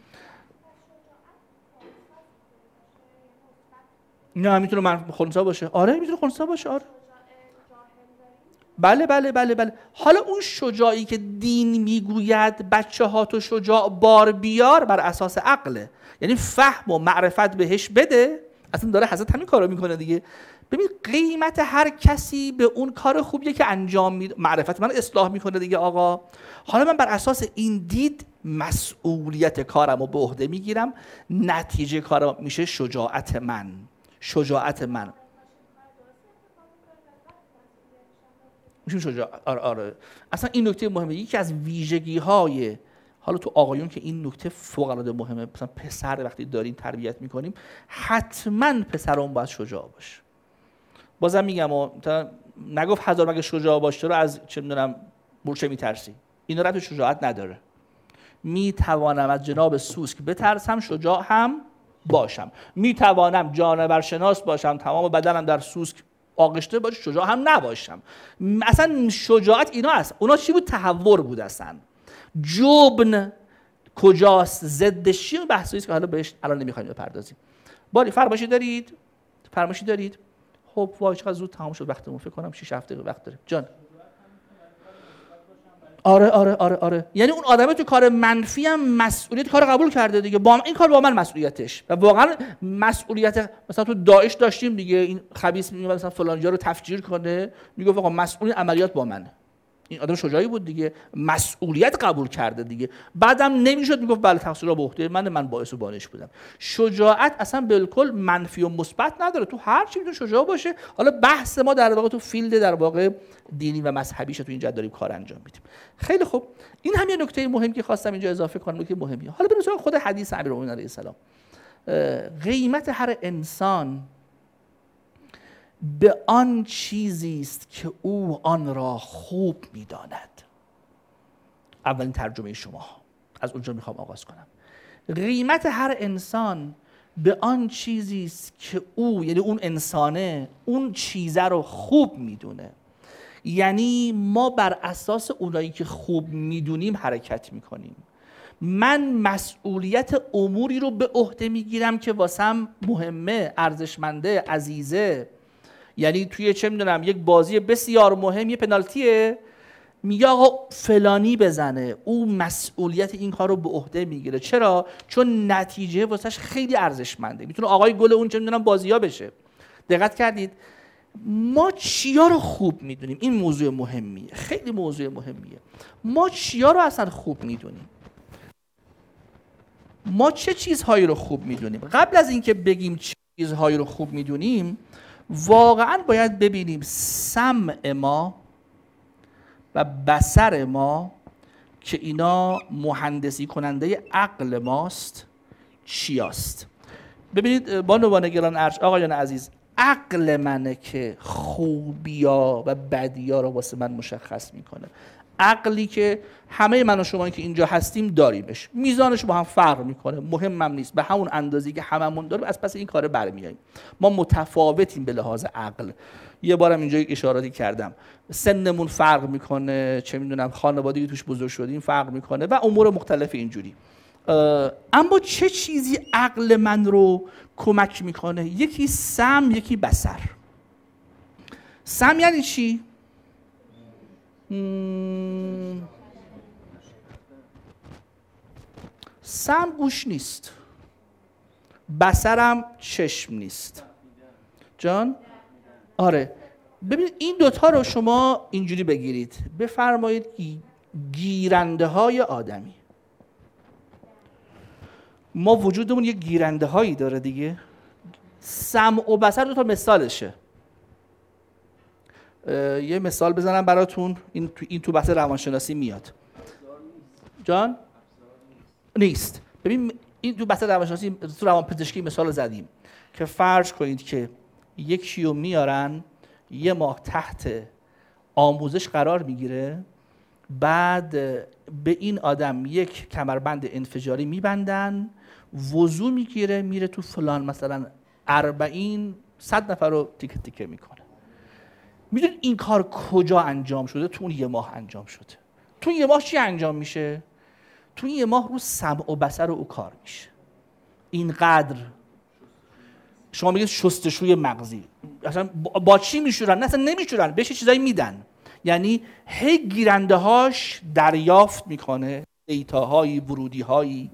نه میتونه من خنثی باشه. آره میتونه خنثی باشه. آره بله بله بله بله. حالا اون شجاعی که دین میگوید بچه ها تو شجاع بار بیار، بر اساس عقله، یعنی فهم و معرفت بهش بده. اصلا داره حضرت همین کارو میکنه دیگه. ببین قیمت هر کسی به اون کار خوبیه که انجام میده، معرفت من اصلاح میکنه دیگه آقا. حالا من بر اساس این دید مسئولیت کارم رو به عهده میگیرم، نتیجه کارم میشه شجاعت من. شجاعت من میشه شجاع. آره آره اصلا این نکته مهمه. یکی از ویژگی های، حالا تو آقایون که این نکته فوق العاده مهمه، مثلا پسر وقتی داریم تربیت میکنیم حتما پسرمون باید شجاع باشه. بازم میگم نگفت هزار مگه شجاع باشه رو از چه میدونم مورچه میترسی، اینا ربط به شجاعت نداره. میتوانم از جناب سوسک بترسم، شجاع هم باشم. میتوانم جانور شناس باشم، تمام بدنم در سوسک آغشته باشه، شجاع هم نباشم. اصلا شجاعت اینا است. اونا چی بود؟ تهور بود. اصلا جبن کجاست، ضدش چیه؟ بحثی است که حالا بهش الان نمیخوایم بپردازیم. باری فرمایشی دارید؟ فرمایشی دارید؟ خب وای چقدر زود تمام شد وقتمون، فکر کنم شش هفته وقت داره. جان آره آره آره آره یعنی اون آدمه تو کار منفی هم مسئولیت کار قبول کرده دیگه، با این کار با من مسئولیتش. و واقعا مسئولیت مثلا تو داعش داشتیم دیگه، این خبیث میگه مثلا فلان جا رو تفجیر کنه، میگه آقا مسئول عملیات با منه. این آدم شجاعی بود دیگه، مسئولیت قبول کرده دیگه. بعدم نمیشد میگفت بله تقصیر را به عهده من، من باعث و بانش بودم. شجاعت اصلا بالکل منفی و مثبت نداره، تو هر چی میتونه شجاع باشه. حالا بحث ما در واقع تو فیلد در واقع دینی و مذهبیشه، تو اینجا داریم کار انجام میدیم. خیلی خوب، این هم یه نکته مهمی که خواستم اینجا اضافه کنم، نکته مهمیه. حالا بریم سراغ خود حدیث امیرالمومنین علیه السلام. قیمت هر انسان به آن چیزی است که او آن را خوب می‌داند. اولین ترجمه شما، از اونجا میخوام آغاز کنم. قیمت هر انسان به آن چیزی است که او، یعنی اون انسانه، اون چیزه رو خوب میدونه. یعنی ما بر اساس اونایی که خوب میدونیم حرکت میکنیم. من مسئولیت اموری رو به عهده میگیرم که واسم مهمه، ارزشمنده، عزیزه. یعنی توی چه میدونم یک بازی بسیار مهم یه پنالتیه، میگه آقا فلانی بزنه، او مسئولیت این کار رو به عهده میگیره. چرا؟ چون نتیجه واسش خیلی ارزشمنده، میتونه آقای گل اون چه میدونم بازی‌ها بشه. دقت کردید؟ ما چیا رو خوب میدونیم؟ این موضوع مهمیه، خیلی موضوع مهمیه. ما چیا رو اصلا خوب میدونیم؟ ما چه چیزهایی رو خوب میدونیم؟ قبل از اینکه بگیم چه چیزهایی رو خوب میدونیم، واقعا باید ببینیم سمع ما و بصر ما که اینا مهندسی کننده عقل ماست چیاست. ببینید بانوان گران ارج، آقایان عزیز، عقل منه که خوبیا و بدیا رو واسه من مشخص میکنه. عقلی که همه من و شما که اینجا هستیم داریمش، میزانش با هم فرق میکنه، مهمم نیست، به همون اندازی که هممون داریم از پس این کار برمیاییم. ما متفاوتیم به لحاظ عقل. یه بارم اینجا یک اشاراتی کردم، سنمون فرق میکنه، چه میدونم خانوادگی توش بزرگ شدیم فرق میکنه و امور مختلف اینجوری. اما چه چیزی عقل من رو کمک میکنه؟ یکی سمع، یکی بصر. سمع یعنی چی؟ مم... سمع گوش نیست، بصرم چشم نیست. جان؟ آره. ببینید این دوتا رو شما اینجوری بگیرید، بفرمایید گیرنده های آدمی. ما وجودمون یه گیرنده هایی داره دیگه. سمع و بصر دو تا مثالشه. یه مثال بزنم براتون، این تو این تو بحث روانشناسی میاد. جان؟ نیست. ببین این تو بحث روانشناسی، تو روانپزشکی مثال زدیم که فرض کنید که یکی رو میارن یه ماه تحت آموزش قرار میگیره، بعد به این آدم یک کمربند انفجاری میبندن، وضو میگیره، میره تو فلان مثلا اربعین صد نفر رو تیکه تیکه میکنه. میدونید این کار کجا انجام شده؟ تو اون یه ماه انجام شده. تو اون یه ماه چی انجام میشه؟ تو این یه ماه رو سمع و بصر او کار میشه. اینقدر شما میگید شستشوی مغزی، اصلا با چی میشورن؟ اصلا نمیشورن، بهش چیزایی میدن. یعنی هی گیرنده هاش دریافت میکنه دیتاهایی، ورودی هایی،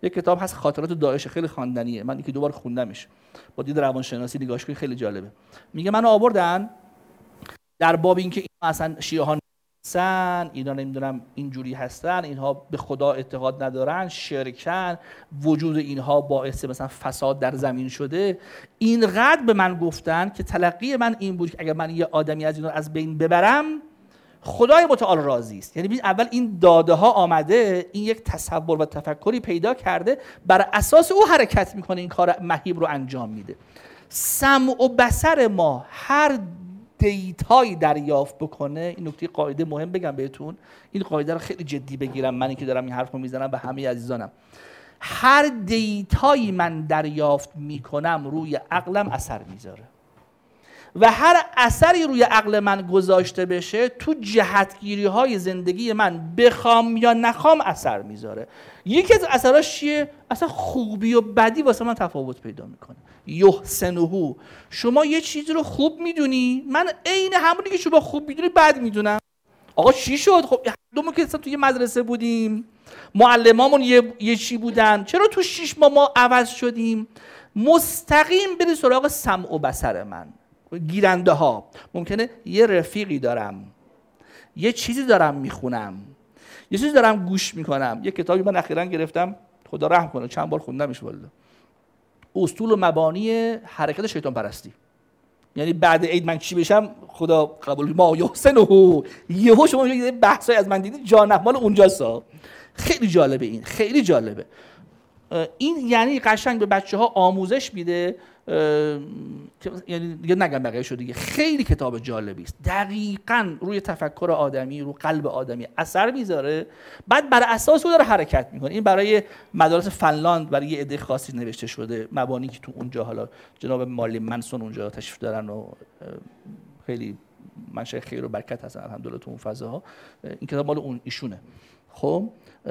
یک کتاب هست خاطرات داعش، خیلی خواندنیه، من یکی دو بار خوندمش با دید روانشناسی نگاهش کنید، خیلی جالبه. میگه منو آوردن در باب اینکه اینا اصلا شیعه ها نیستن، اینا نمیدونم اینجوری هستن، اینها به خدا اعتقاد ندارن، شرکن، وجود اینها باعث مثلا فساد در زمین شده. اینقدر به من گفتن که تلقی من این بود که اگر من یه آدمی از اینا از بین ببرم خدای متعال راضی است. یعنی اول این داده ها آمده، این یک تصور و تفکری پیدا کرده، بر اساس او حرکت میکنه، این کار مهیب رو انجام میده. سمع و بصر ما هر دیتایی دریافت بکنه، این نکته قاعده مهم بگم بهتون، این قاعده رو خیلی جدی بگیرم منی که دارم این حرف رو میزنم به همه عزیزانم. هر دیتایی من دریافت میکنم روی عقلم اثر میذاره و هر اثری روی عقل من گذاشته بشه تو جهتگیری های زندگی من بخوام یا نخوام اثر میذاره. یکی از اثراش چیه؟ اصلا خوبی و بدی واسه من تفاوت پیدا میکنه. یحسنه، شما یه چیزی رو خوب میدونی، من عین همونی که شما خوب میدونی بد میدونم. آقا چی شد؟ خب دومو که اصلا توی مدرسه بودیم، معلمامون یه, یه چی بودن، چرا تو شش ماه ما عوض شدیم؟ مستقیم بری سراغ سمع و بصر من. گیرنده ها ممکنه یه رفیقی دارم، یه چیزی دارم میخونم، یه چیزی دارم گوش میکنم. یه کتابی من اخیراً گرفتم، خدا رحم کنه، چند بار خوندمش والله، اصول و مبانی حرکت شیطان پرستی. یعنی بعد عید من چی بشم خدا قبول ما یحسنه، یهو شما یه بحثای از من دیدید جان احوال اونجاست. خیلی جالبه، این خیلی جالبه. این یعنی قشنگ به بچه ها آموزش میده، یعنی دیگه نگم بقیه شو دیگه. خیلی کتاب جالبی است، دقیقاً روی تفکر آدمی، رو قلب آدمی اثر میذاره، بعد بر اساس اون داره حرکت میکنه. این برای مدارس فنلاند برای یه عده خاصی نوشته شده، مبانی که تو اونجا حالا جناب مالی منسون اونجا تشریف دارن و خیلی منشأ خیر و برکت هستن الحمدلله تو اون فضاها. این کتاب مال اون ایشونه. خب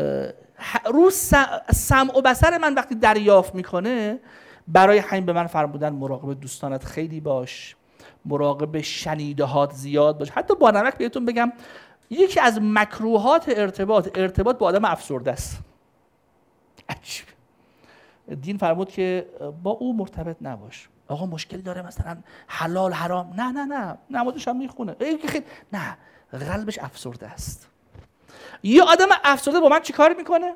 رو سمع و بصر من وقتی دریافت میکنه، برای همین به من فرمودن مراقب دوستانت خیلی باش، مراقب شنیدهات زیاد باش. حتی با نمک بهتون بگم یکی از مکروهات ارتباط ارتباط با آدم افسرده است. عجیب. دین فرمود که با او مرتبط نباش. آقا مشکلی داره مثلا حلال حرام، نه نه نه نمازش هم میخونه، نه قلبش افسرده است. یه آدم افسرده با من چی کار میکنه؟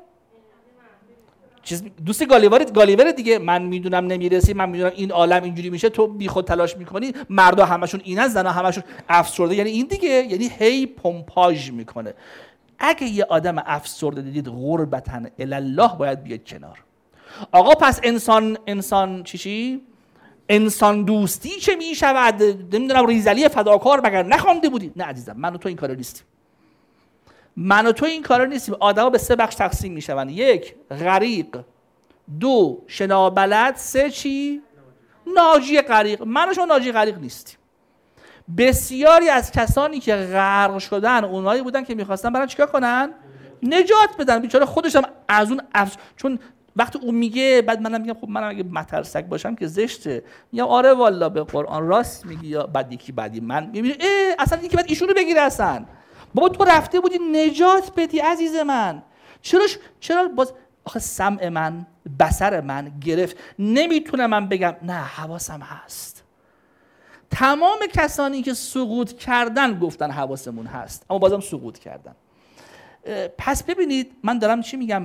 چیز دوست گالیوارت گالیور دیگه، من میدونم نمیرسی، من میدونم این عالم اینجوری میشه، تو بی خود تلاش میکنی، مردا همشون اینن، زنا همشون افسرده، یعنی این دیگه، یعنی هی پمپاژ میکنه. اگه یه آدم افسرده دیدید غربتن الله باید بیاد کنار. آقا پس انسان انسان چی چی؟ انسان دوستی چه میشود؟ نمیدونم ریزلی فداکار مگر نخوانده بودی؟ نه عزیزم، من و تو این کارا نیستیم. من و تو این کارا نیستیم. آدما به سه بخش تقسیم میشوند: یک غریق، دو شنابلد، سه چی؟ ناجی غریق. من و شما ناجی غریق نیستیم. بسیاری از کسانی که غرق شدن اونایی بودن که میخواستن برن چیکار کنن؟ نجات بدن. بیچاره خودش هم از اون افس... چون وقتی اون میگه، بعد منم میگم خب منم اگه مترسک باشم که زشته، میگم آره والا به قرآن راست میگی، یا بعد یکی بعدی من میبینی اه اصلا یکی بعد ایشونو بگیره، اصلا بابا تو رفته بودی نجات بدی عزیز من، چرا چرا باز آخه سمع من، بصر من گرفت. نمیتونم من بگم نه حواسم هست. تمام کسانی که سقوط کردن گفتن حواسمون هست، اما بازم سقوط کردن. پس ببینید من دارم چی میگم،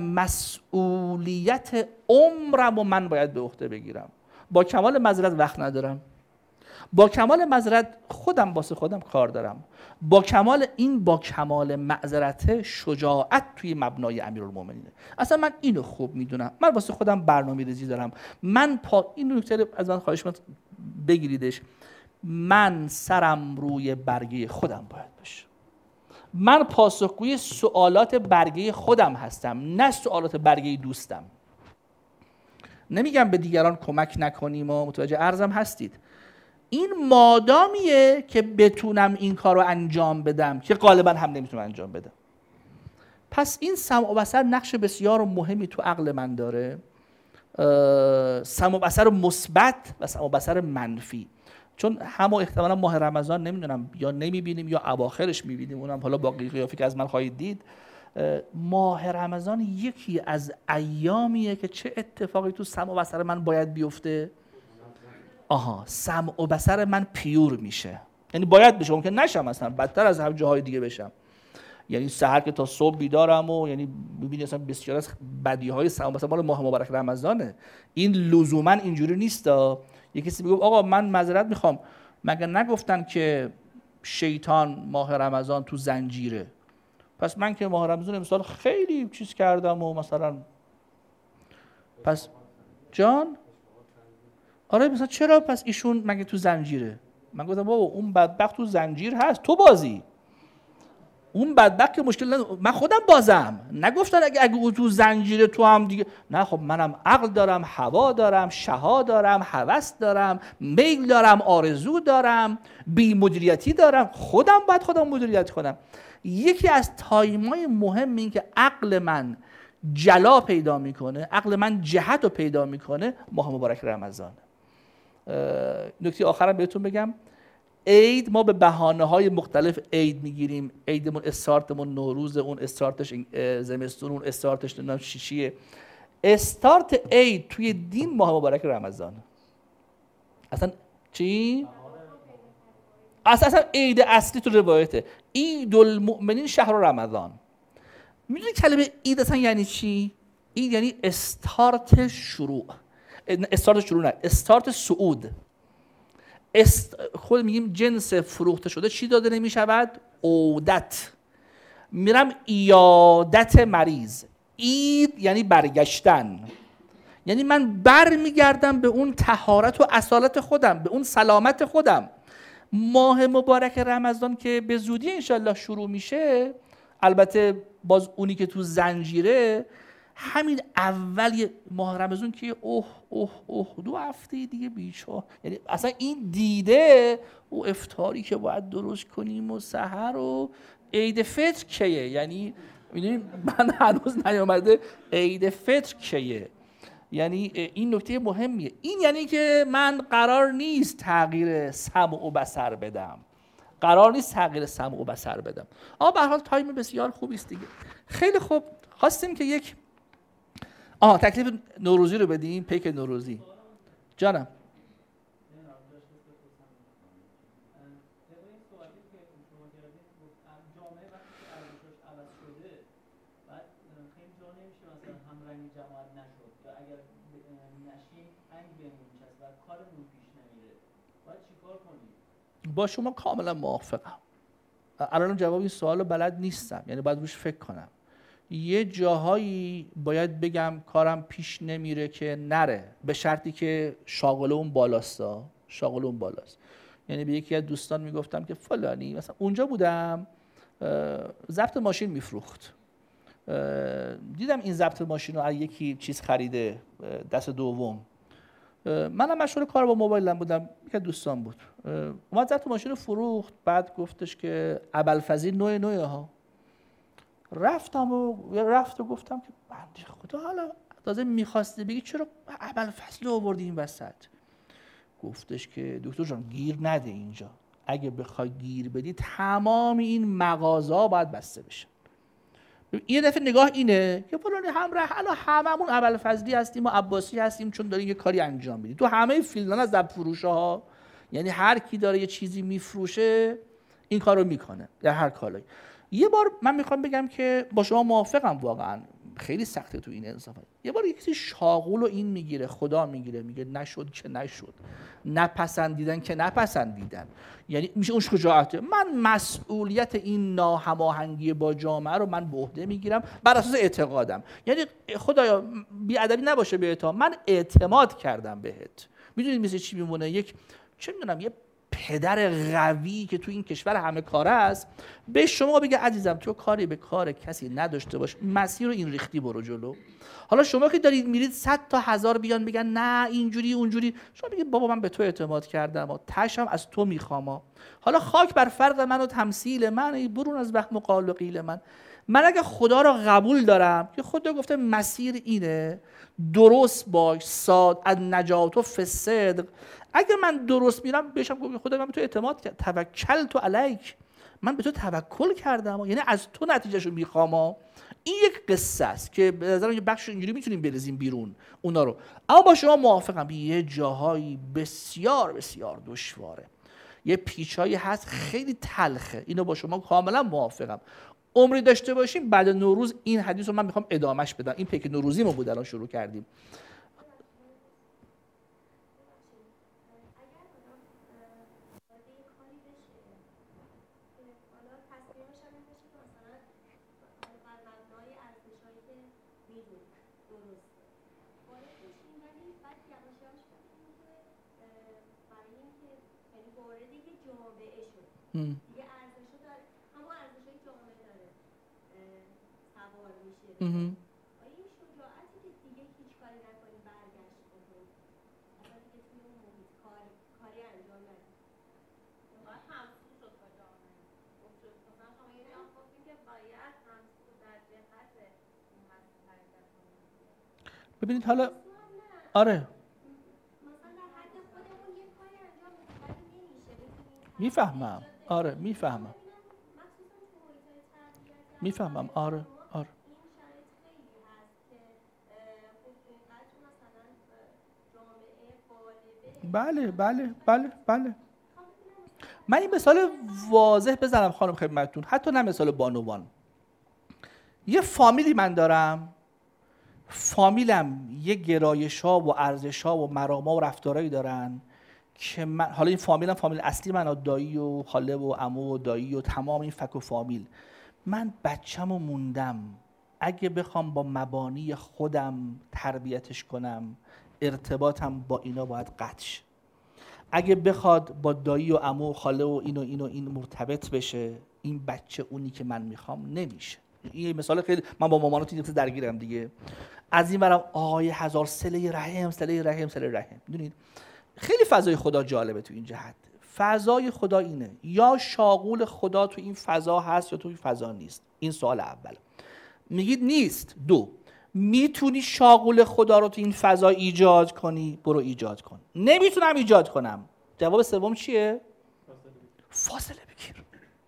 مسئولیت عمرم و من باید به عهده بگیرم. با کمال معذرت وقت ندارم، با کمال معذرت خودم واسه خودم کار دارم، با کمال این با کمال معذرت شجاعت توی مبنای امیرالمومنینه. اصلا من اینو خوب میدونم، من واسه خودم برنامه‌ریزی دارم. من پا این نکته از من خواهش می‌کنم بگیریدش، من سرم روی برگه خودم باید باشه. من پاسخگوی سوالات برگه خودم هستم، نه سوالات برگه دوستم. نمیگم به دیگران کمک نکنیم و متوجه عرضم هستید. این مادامیه که بتونم این کار رو انجام بدم که غالبا هم نمیتونم انجام بدم. پس این سمع و بصر نقش بسیار مهمی تو عقل من داره، سمع و بصر مثبت و سمع و بصر منفی. چون همو احتمالا ماه رمضان نمیدونم یا نمیبینیم یا اواخرش میبینیم، اونم حالا با قیافی که از من خواهید دید، ماه رمضان یکی از ایامیه که چه اتفاقی تو سمع و بصر من باید بیفته؟ آها، سمع و بصر من پیور میشه. یعنی باید بشه، ممکن نشم اصلا، بدتر از هر جاهای دیگه بشم. یعنی سحر که تا صبح بیدارم و یعنی می‌بینی اصلا بسیار از بدیهای سمع و بصر مال ماه مبارک رمضانه. این لزوما اینجوری نیستا. یکی کسی میگه آقا من معذرت میخوام، مگه نگفتن که شیطان ماه رمضان تو زنجیره؟ پس من که ماه رمضان امسال خیلی چیز کردم و مثلا پس جان آره مثلا چرا پس ایشون مگه تو زنجیره؟ من گفتم بابا اون بدبخت تو زنجیر هست، تو بازی. اون بدبخت که مشکل نداره، من خودم بازم. نگفتن اگه اگه او تو زنجیره تو هم دیگه. نه خب منم عقل دارم، هوا دارم، شها دارم، هوس دارم، میل دارم، آرزو دارم، بی مدیریتی دارم. خودم باید خودم مدیریت کنم. یکی از تایمای مهم این که عقل من جلا پیدا میکنه، عقل من جهت رو پیدا میکنه، ماه مبارک رمضان. نکته آخرم بهتون بگم، عید ما به بهانه های مختلف عید میگیریم. عیدمون استارتمون نوروز، اون استارتش زمستون، اون استارتش نمیدونم چیه. استارت عید توی دین ماه مبارک رمضان. اصلا چی؟ اصلا اصلا عید اصلی تو روایته عید المؤمنین شهر رمضان. میدونی کلمه عید اصلا یعنی چی؟ عید یعنی استارت شروع. استارت شروع نه، استارت صعود. است... خود میگیم جنس فروخته شده چی داده نمی شود؟ عودت. میرم ایادت مریض. عید یعنی برگشتن، یعنی من بر میگردم به اون طهارت و اصالت خودم، به اون سلامت خودم. ماه مبارک رمضان که به زودی انشالله شروع میشه، البته باز اونی که تو زنجیره همین اول ماه رمضان که اوه اوه اوه دو هفته دیگه بیچاره، یعنی اصلا این دیده او افطاری که باید درست کنیم و سحر و عید فطر کیه، یعنی میدونیم من هنوز نیامده عید فطر کیه. یعنی این نکته مهمیه. این یعنی که من قرار نیست تغییر سمع و بصر بدم، قرار نیست تغییر سمع و بصر بدم. اما به هر حال تایم بسیار خوبی است دیگه. خیلی خوب، خواستیم که یک آها تکلیف نوروزی رو بدیم، پیک نوروزی. جانم با شما کاملا موافقم. الان جواب این سوالو بلد نیستم، یعنی باید روش فکر کنم. یه جاهایی باید بگم کارم پیش نمیره که نره، به شرطی که شاغله اون بالاستا، شاغله اون بالاست. یعنی به یکی از دوستان میگفتم که فلانی مثلا اونجا بودم ضبط ماشین میفروخت، دیدم این ضبط ماشین رو از یکی چیز خریده دست دوم، منم مشغول کار با موبایلم بودم، یک دوستان بود اومد ضبط ماشین رو فروخت، بعد گفتش که ابوالفضیل نوع نوع ها. رفتم و رفت و گفتم که بنده خدا حالا تازه میخواسته بگی چرا ابوالفضل رو آوردی این وسط؟ گفتش که دکتر جان گیر نده اینجا، اگه بخوای گیر بدی تمام این مغازه‌ها باید بسته بشه. یه دفعه نگاه اینه که فلان همراه الان هممون ابوالفضلی هستیم و عباسی هستیم چون داریم یه کاری انجام میدیم. تو همه فیلدان از ضبط فروش‌ها، یعنی هر کی داره یه چیزی میفروشه این کارو میکنه در هر کالایی. یه بار من میخوام بگم که با شما موافقم، واقعا خیلی سخته تو این انصاف. یه بار یه کسی شاغول و این میگیره، خدا میگیره، میگه نشد که نشد، نپسندیدن که نپسندیدن، یعنی میشه اون شجاعته. من مسئولیت این ناهماهنگی با جامعه رو من به عهده میگیرم بر اساس اعتقادم. یعنی خدایا بی‌ادبی نباشه به اتهام، من اعتماد کردم بهت. میدونید مثل چی میمونه؟ یک چه میدونم یه پدر قوی که تو این کشور همه کاره است به شما بگه عزیزم تو کاری به کار کسی نداشته باش، مسیر رو این ریختی برو جلو. حالا شما که دارید میرید صد تا هزار بیان بگن نه اینجوری اونجوری، شما بگید بابا من به تو اعتماد کردم و تشم از تو میخوام. حالا خاک بر فرق من و تمثیل من، برون از وهم و قال و قیل من. من اگه خدا را قبول دارم که خدا گفته مسیر اینه، درست باش، صاد النجات و فسد، اگه من درست میرم بهشم گفتم خدا من به تو اعتماد کردم، توکل تو علیک، من به تو توکل کردم، یعنی از تو نتیجهشو میخوام. این یک قصه است که به نظرم یه بخش اینجوری میتونیم بریزیم بیرون اونا رو. اما با شما موافقم یه جاهایی بسیار بسیار دشواره، یه پیچایی هست خیلی تلخه، اینو با شما کاملا موافقم. عمری داشته باشیم بعد نوروز این حدیث رو من میخوام ادامهش بدم. این پیک نوروزی ما بود الان شروع کردیم. یه ارزشو داره، همون ارزشای جامعه داره سوار میشه. آیا این شجاعتی که دیگه هیچ کاری نکنی برگشت کنی، اصلا دیگه توی اون محیط کار کاری انجام ندی، باید همسو شد با جامعه. مثلا شما یه جا گفتیم که باید همسو در جهت اون هست حرکت کنیم. ببینید حالا آره مثلا در حد خودمون یه کاری انجام بدیم ولی نمیشه. میفهمم، آره میفهمم میفهمم آره آره بله بله بله بله. من این مثال واضح بزنم خانم خدمتتون، حتی نه مثال بانوان. یه فامیلی من دارم، فامیلم یه گرایش ها و ارزش ها و مرام ها و رفتارهایی دارن که من، حالا این فامیلم فامیل اصلی من، دایی و خاله و عمو و دایی و تمام این فک و فامیل، من بچه‌مو موندم اگه بخوام با مبانی خودم تربیتش کنم ارتباطم با اینا باید قطع شه. اگه بخواد با دایی و عمو و خاله و این و این و این مرتبط بشه، این بچه اونی که من میخوام نمیشه. این مثال خیلی، من با مامانم تو این قصه درگیرم دیگه. از این برم آقای هزار صله رحم صله رحم صله رحم. میدونید خیلی فضای خدا جالبه تو این جهت. فضای خدا اینه، یا شاغول خدا تو این فضا هست یا تو این فضا نیست. این سوال اول. میگید نیست. دو، میتونی شاغول خدا رو تو این فضا ایجاد کنی؟ برو ایجاد کن. نمیتونم ایجاد کنم. جواب سوم چیه؟ فاصله بگیر.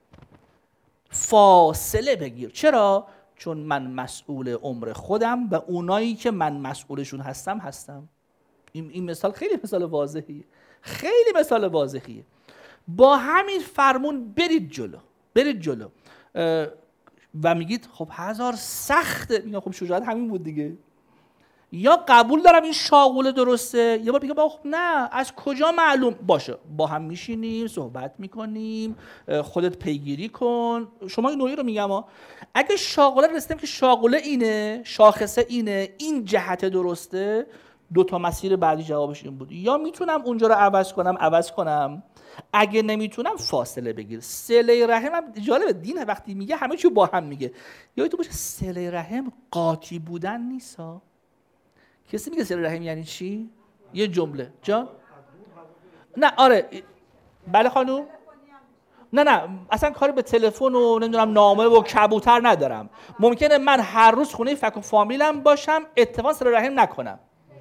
فاصله بگیر. چرا؟ چون من مسئول عمر خودم و اونایی که من مسئولشون هستم هستم. این این مثال خیلی مثال واضحیه. خیلی مثال واضحیه. با همین فرمون برید جلو. برید جلو. و میگید خب هزار سخته. میگم خب شجاعت همین بود دیگه. یا قبول دارم این شاغول درسته، یا بار میگم خب نه، از کجا معلوم؟ باشه با هم میشینیم صحبت میکنیم، خودت پیگیری کن. شما این نوعی رو میگم ها. اگه شاغله رسیدم که شاغله اینه، شاخصه اینه، این جهت درسته، دو تا مسیر بعدی جوابش این بود. یا میتونم اونجا رو عوض کنم عوض کنم، اگه نمیتونم فاصله بگیر. صله رحم هم جالبه، دین وقتی میگه همه چی با هم میگه. یادتون باشه صله رحم قاطی بودن نیست ها. کسی میگه صله رحم یعنی چی؟ یه جمله. جان؟ نه آره بله خانوم؟ نه نه اصلا کاری به تلفن و نمیدونم نامه و کبوتر ندارم. ممکنه من هر روز خونه فک و فامیلم باشم اتفاقا صله رحم نکنم.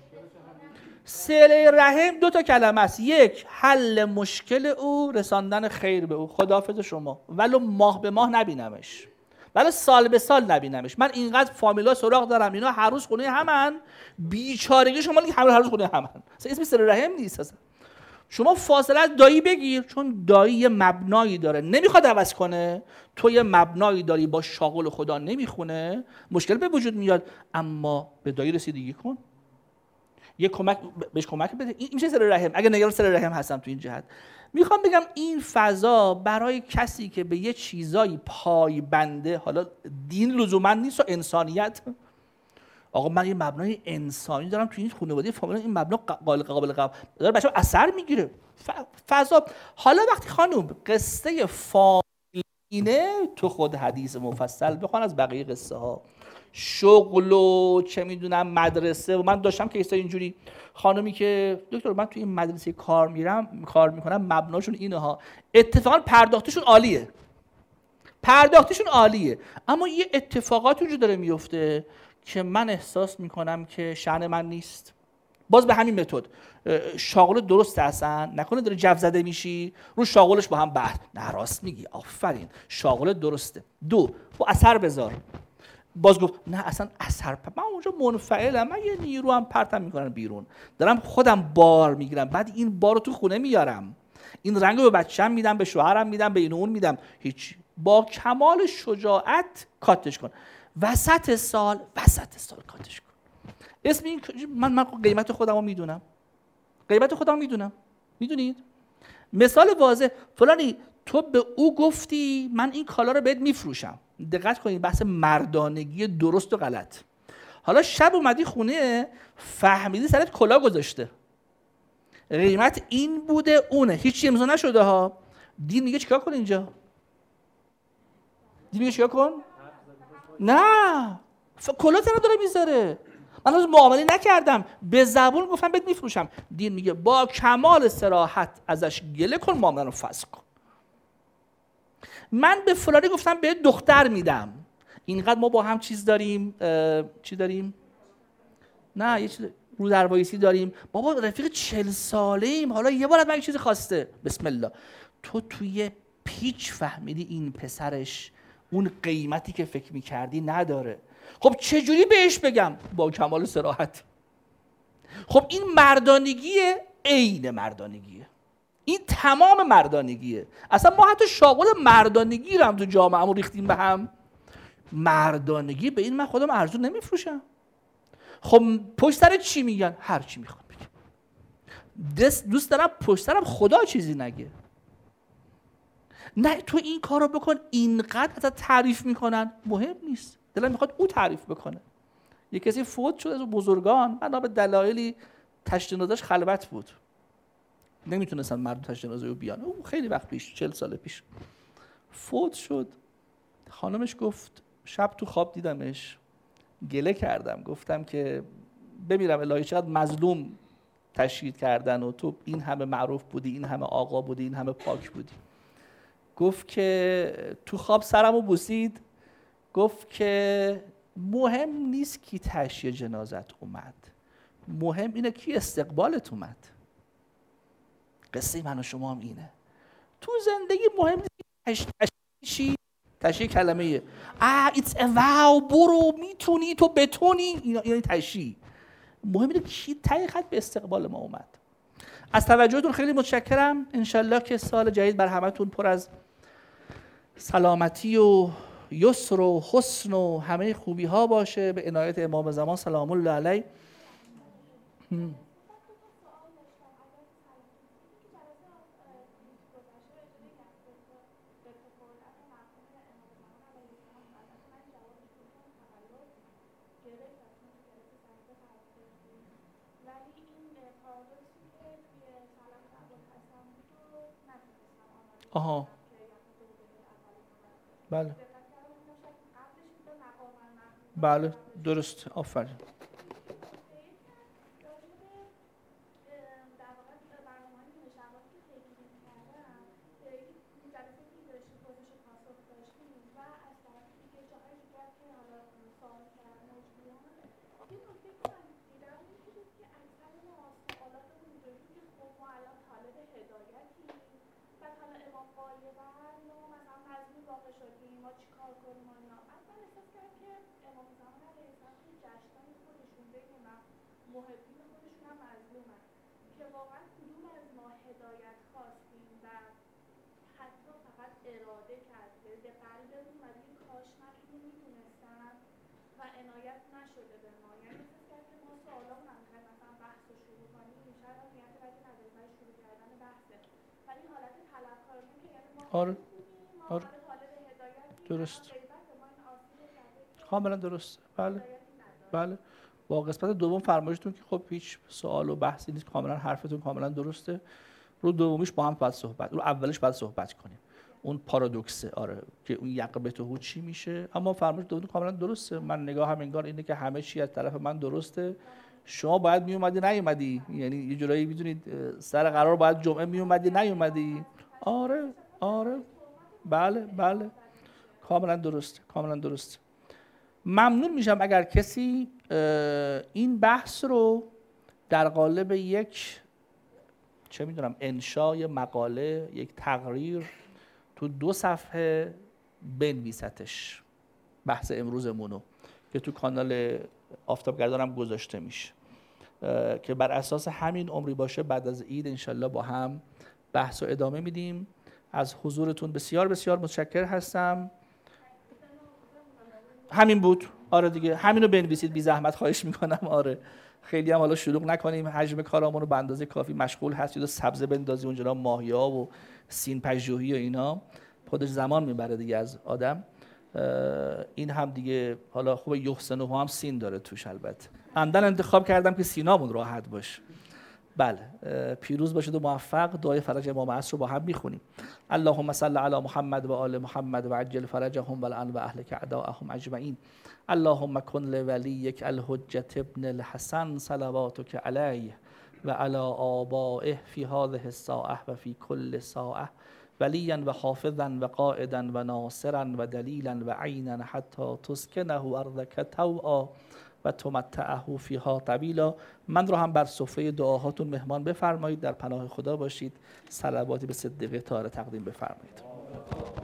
صله رحم دو تا کلمه است. یک، حل مشکل او، رساندن خیر به او. خداحافظ شما، ولو ماه به ماه نبینمش، ولو سال به سال نبینمش. من اینقدر فامیلا سراغ دارم، اینا هر روز خونه همن، بیچارگی شما که هر روز خونه همن. اصلا اسم صله رحم نیست. اصلا شما فاصله از دایی بگیر، چون دایی یه مبنایی داره نمیخواد عوض کنه، تو یه مبنایی داری با شاغل خدا نمیخونه، مشکل به وجود میاد. اما به دایی رسیدگی کن، یه کمک بهش کمک بده. این میشه صله رحم. اگه نگران صله رحم هستم تو این جهت، میخوام بگم این فضا برای کسی که به یه چیزایی پای بنده، حالا دین لزوما نیست و انسانیت، آقا من یه مبنای انسانی دارم تو این خانواده فامیل، این مبنا قابل قابل قابل داره بچه‌ها اثر میگیره. فضا. حالا وقتی خانم قصه فامیلینه، تو خود حدیث مفصل بخوان از بقیه قصه ها، شغل و چه میدونم مدرسه. و من داشتم که ایستا اینجوری خانمی که دکتر من توی این مدرسه کار میرم کار میکنم، مبناشون اینه ها، اتفاقا پرداختشون عالیه، پرداختشون عالیه، اما یه اتفاقات وجود داره میفته که من احساس میکنم که شأن من نیست. باز به همین متد شاغل درسته اصلا، نکنه داره جو زده میشی رو شاغلش با هم بحث. نه راست میگی، آفرین، شاغل درسته. دو، با اثر بذار. باز گفت نه اصلا اثر پ... من اونجا منفعلم، من یه نیرو هم پرتم میکنن بیرون، دارم خودم بار میگیرم، بعد این بار رو تو خونه میارم، این رنگ رو به بچه‌م میدم، به شوهرم میدم، به این اون میدم. هیچ، با کمال شجاعت کاتش کن. وسط سال وسط سال کاتش کن. اسم این من من قیمت خودم رو میدونم، قیمت خودم میدونم. میدونید مثال واضح، فلانی تو به او گفتی من این کالا رو بهت میفروشم. دقت کنید بحث مردانگی درست و غلط. حالا شب اومدی خونه فهمیدی سرت کلا گذاشته، قیمت این بوده اونه، هیچی امضا نشده ها. دین میگه چیکار کن اینجا؟ دین میگه چیکار کن؟ نه، کلا سرت داره میذاره، من از معامله نکردم، به زبون گفتم بهت میفروشم. دین میگه با کمال صراحت ازش گله کن، معامله رو فسخ کن. من به فلانی گفتم بهت دختر میدم، اینقدر ما با هم چیز داریم، چی داریم؟ نه یه چیز رو دروایسی داریم، بابا رفیق چل ساله ایم، حالا یه بار از من یه چیزی خواسته، بسم الله. تو توی پیچ فهمیدی این پسرش اون قیمتی که فکر میکردی نداره. خب چجوری بهش بگم؟ با کمال صراحت. خب این مردانگیه، عین مردانگیه، این تمام مردانگیه. اصلا ما حتی شاغل مردانگی رو هم تو جامعه‌مون ریختیم به هم. مردانگی به این من خودم ارزو نمیفروشم. خب پشت سر چی میگن؟ هر چی میخوان بگن. دوست دارم پشت سرم خدا چیزی نگه. نه تو این کارو بکن، اینقدر ازت تعریف میکنن، مهم نیست، دلم میخواد او تعریف بکنه. یه کسی فوت شد از بزرگان، من به دلایلی تشت جنازه‌اش خلوت بود، نمیتونستن مردم تشت جنازه رو بیان. او خیلی وقت پیش، چهل سال پیش فوت شد. خانمش گفت شب تو خواب دیدمش، گله کردم، گفتم که بمیرم الهی چقدر مظلوم تشهید کردن و تو این همه معروف بودی، این همه آقا بودی، این همه پاک بودی. گفت که تو خواب سرمو بوسید، گفت که مهم نیست کی تشییع جنازت اومد، مهم اینه کی استقبالت اومد. قصه من و شما هم اینه. تو زندگی مهم نیست تشییع تشییع کلمه آ ایتس ا واو، برو میتونی تو بتونی، یعنی تشییع. مهم اینه کی ته خط به استقبال ما اومد. از توجهتون خیلی متشکرم. انشالله که سال جدید بر همتون پر از سلامتی و یسر و حسن و همه خوبی ها باشه به عنایت امام زمان سلام الله علیه. آها بله بله درست، آفرین. محبین خودشون هم مظلومن که واقعا کدوم از ما هدایت خواستیم و حتی فقط اراده کرده به قلبمون و این کاش من اینو میدونستم و عنایت نشده به ما. یعنی فکر کرد که ما سوالامون هم میخوایم مثلا بحث رو شروع کنیم، شاید هم نیت بدی نداریم برای شروع کردن بحثه، ولی حالت طلبکارانه که یعنی ما آره آره درست، کاملا درست. بله بله. با قسمت دوم فرمایشتون که خب هیچ سوال و بحثی نیست، کاملا حرفتون کاملا درسته. رو دومیش با هم باید صحبت، رو اولش باید صحبت کنیم. اون پارادوکسه، آره، که اون یقبت هو چی میشه. اما فرمایش دوم کاملا درسته. من نگاه هم انگار اینه که همه چی از طرف من درسته، شما باید میومدی نیومدی، یعنی یه جورایی میدونید سر قرار باید جمعه میومدی نیومدی. آره آره بله بله کاملا درسته، کاملا درسته. ممنون میشم اگر کسی این بحث رو در قالب یک چه میدونم انشای مقاله، یک تقریر تو دو صفحه بنویستش، بحث امروزمونو که تو کانال آفتابگردانم گذاشته میشه که بر اساس همین عمری باشه بعد از عید انشالله با هم بحث و ادامه میدیم. از حضورتون بسیار بسیار متشکر هستم. همین بود. آره دیگه همینو بنویسید بی زحمت، خواهش میکنم. آره خیلی هم حالا شلوغ نکنیم، حجم کارامون رو به اندازه کافی مشغول هستید و سبزه بندازی اونجا، ماهی‌ها و سین پژوهی و اینا خودش زمان میبره دیگه از آدم. این هم دیگه حالا خوبه یحسنه هم سین داره توش، البته عمدن انتخاب کردم که سینامون راحت باشه. بله پیروز باشید و موفق. دعای فرج امام عصر رو با هم میخونیم. اللهم صل علی محمد و آل محمد و عجل فرجهم و لعن و اهلک اعداءهم اجمعین. اللهم کن لولیک الحجة ابن الحسن صلواتک علیه و علی آبائه فی هذه الساعه و فی کل ساعه ولیا و حافظا و قائدا و ناصرا و دلیلا و عینا حتی تسکنه ارضک طوعا و تمتعه فیها طویلا. من رو هم بر سفره دعاهاتون مهمان بفرمایید. در پناه خدا باشید. صلواتی به صدیقه طاهره تقدیم بفرمایید.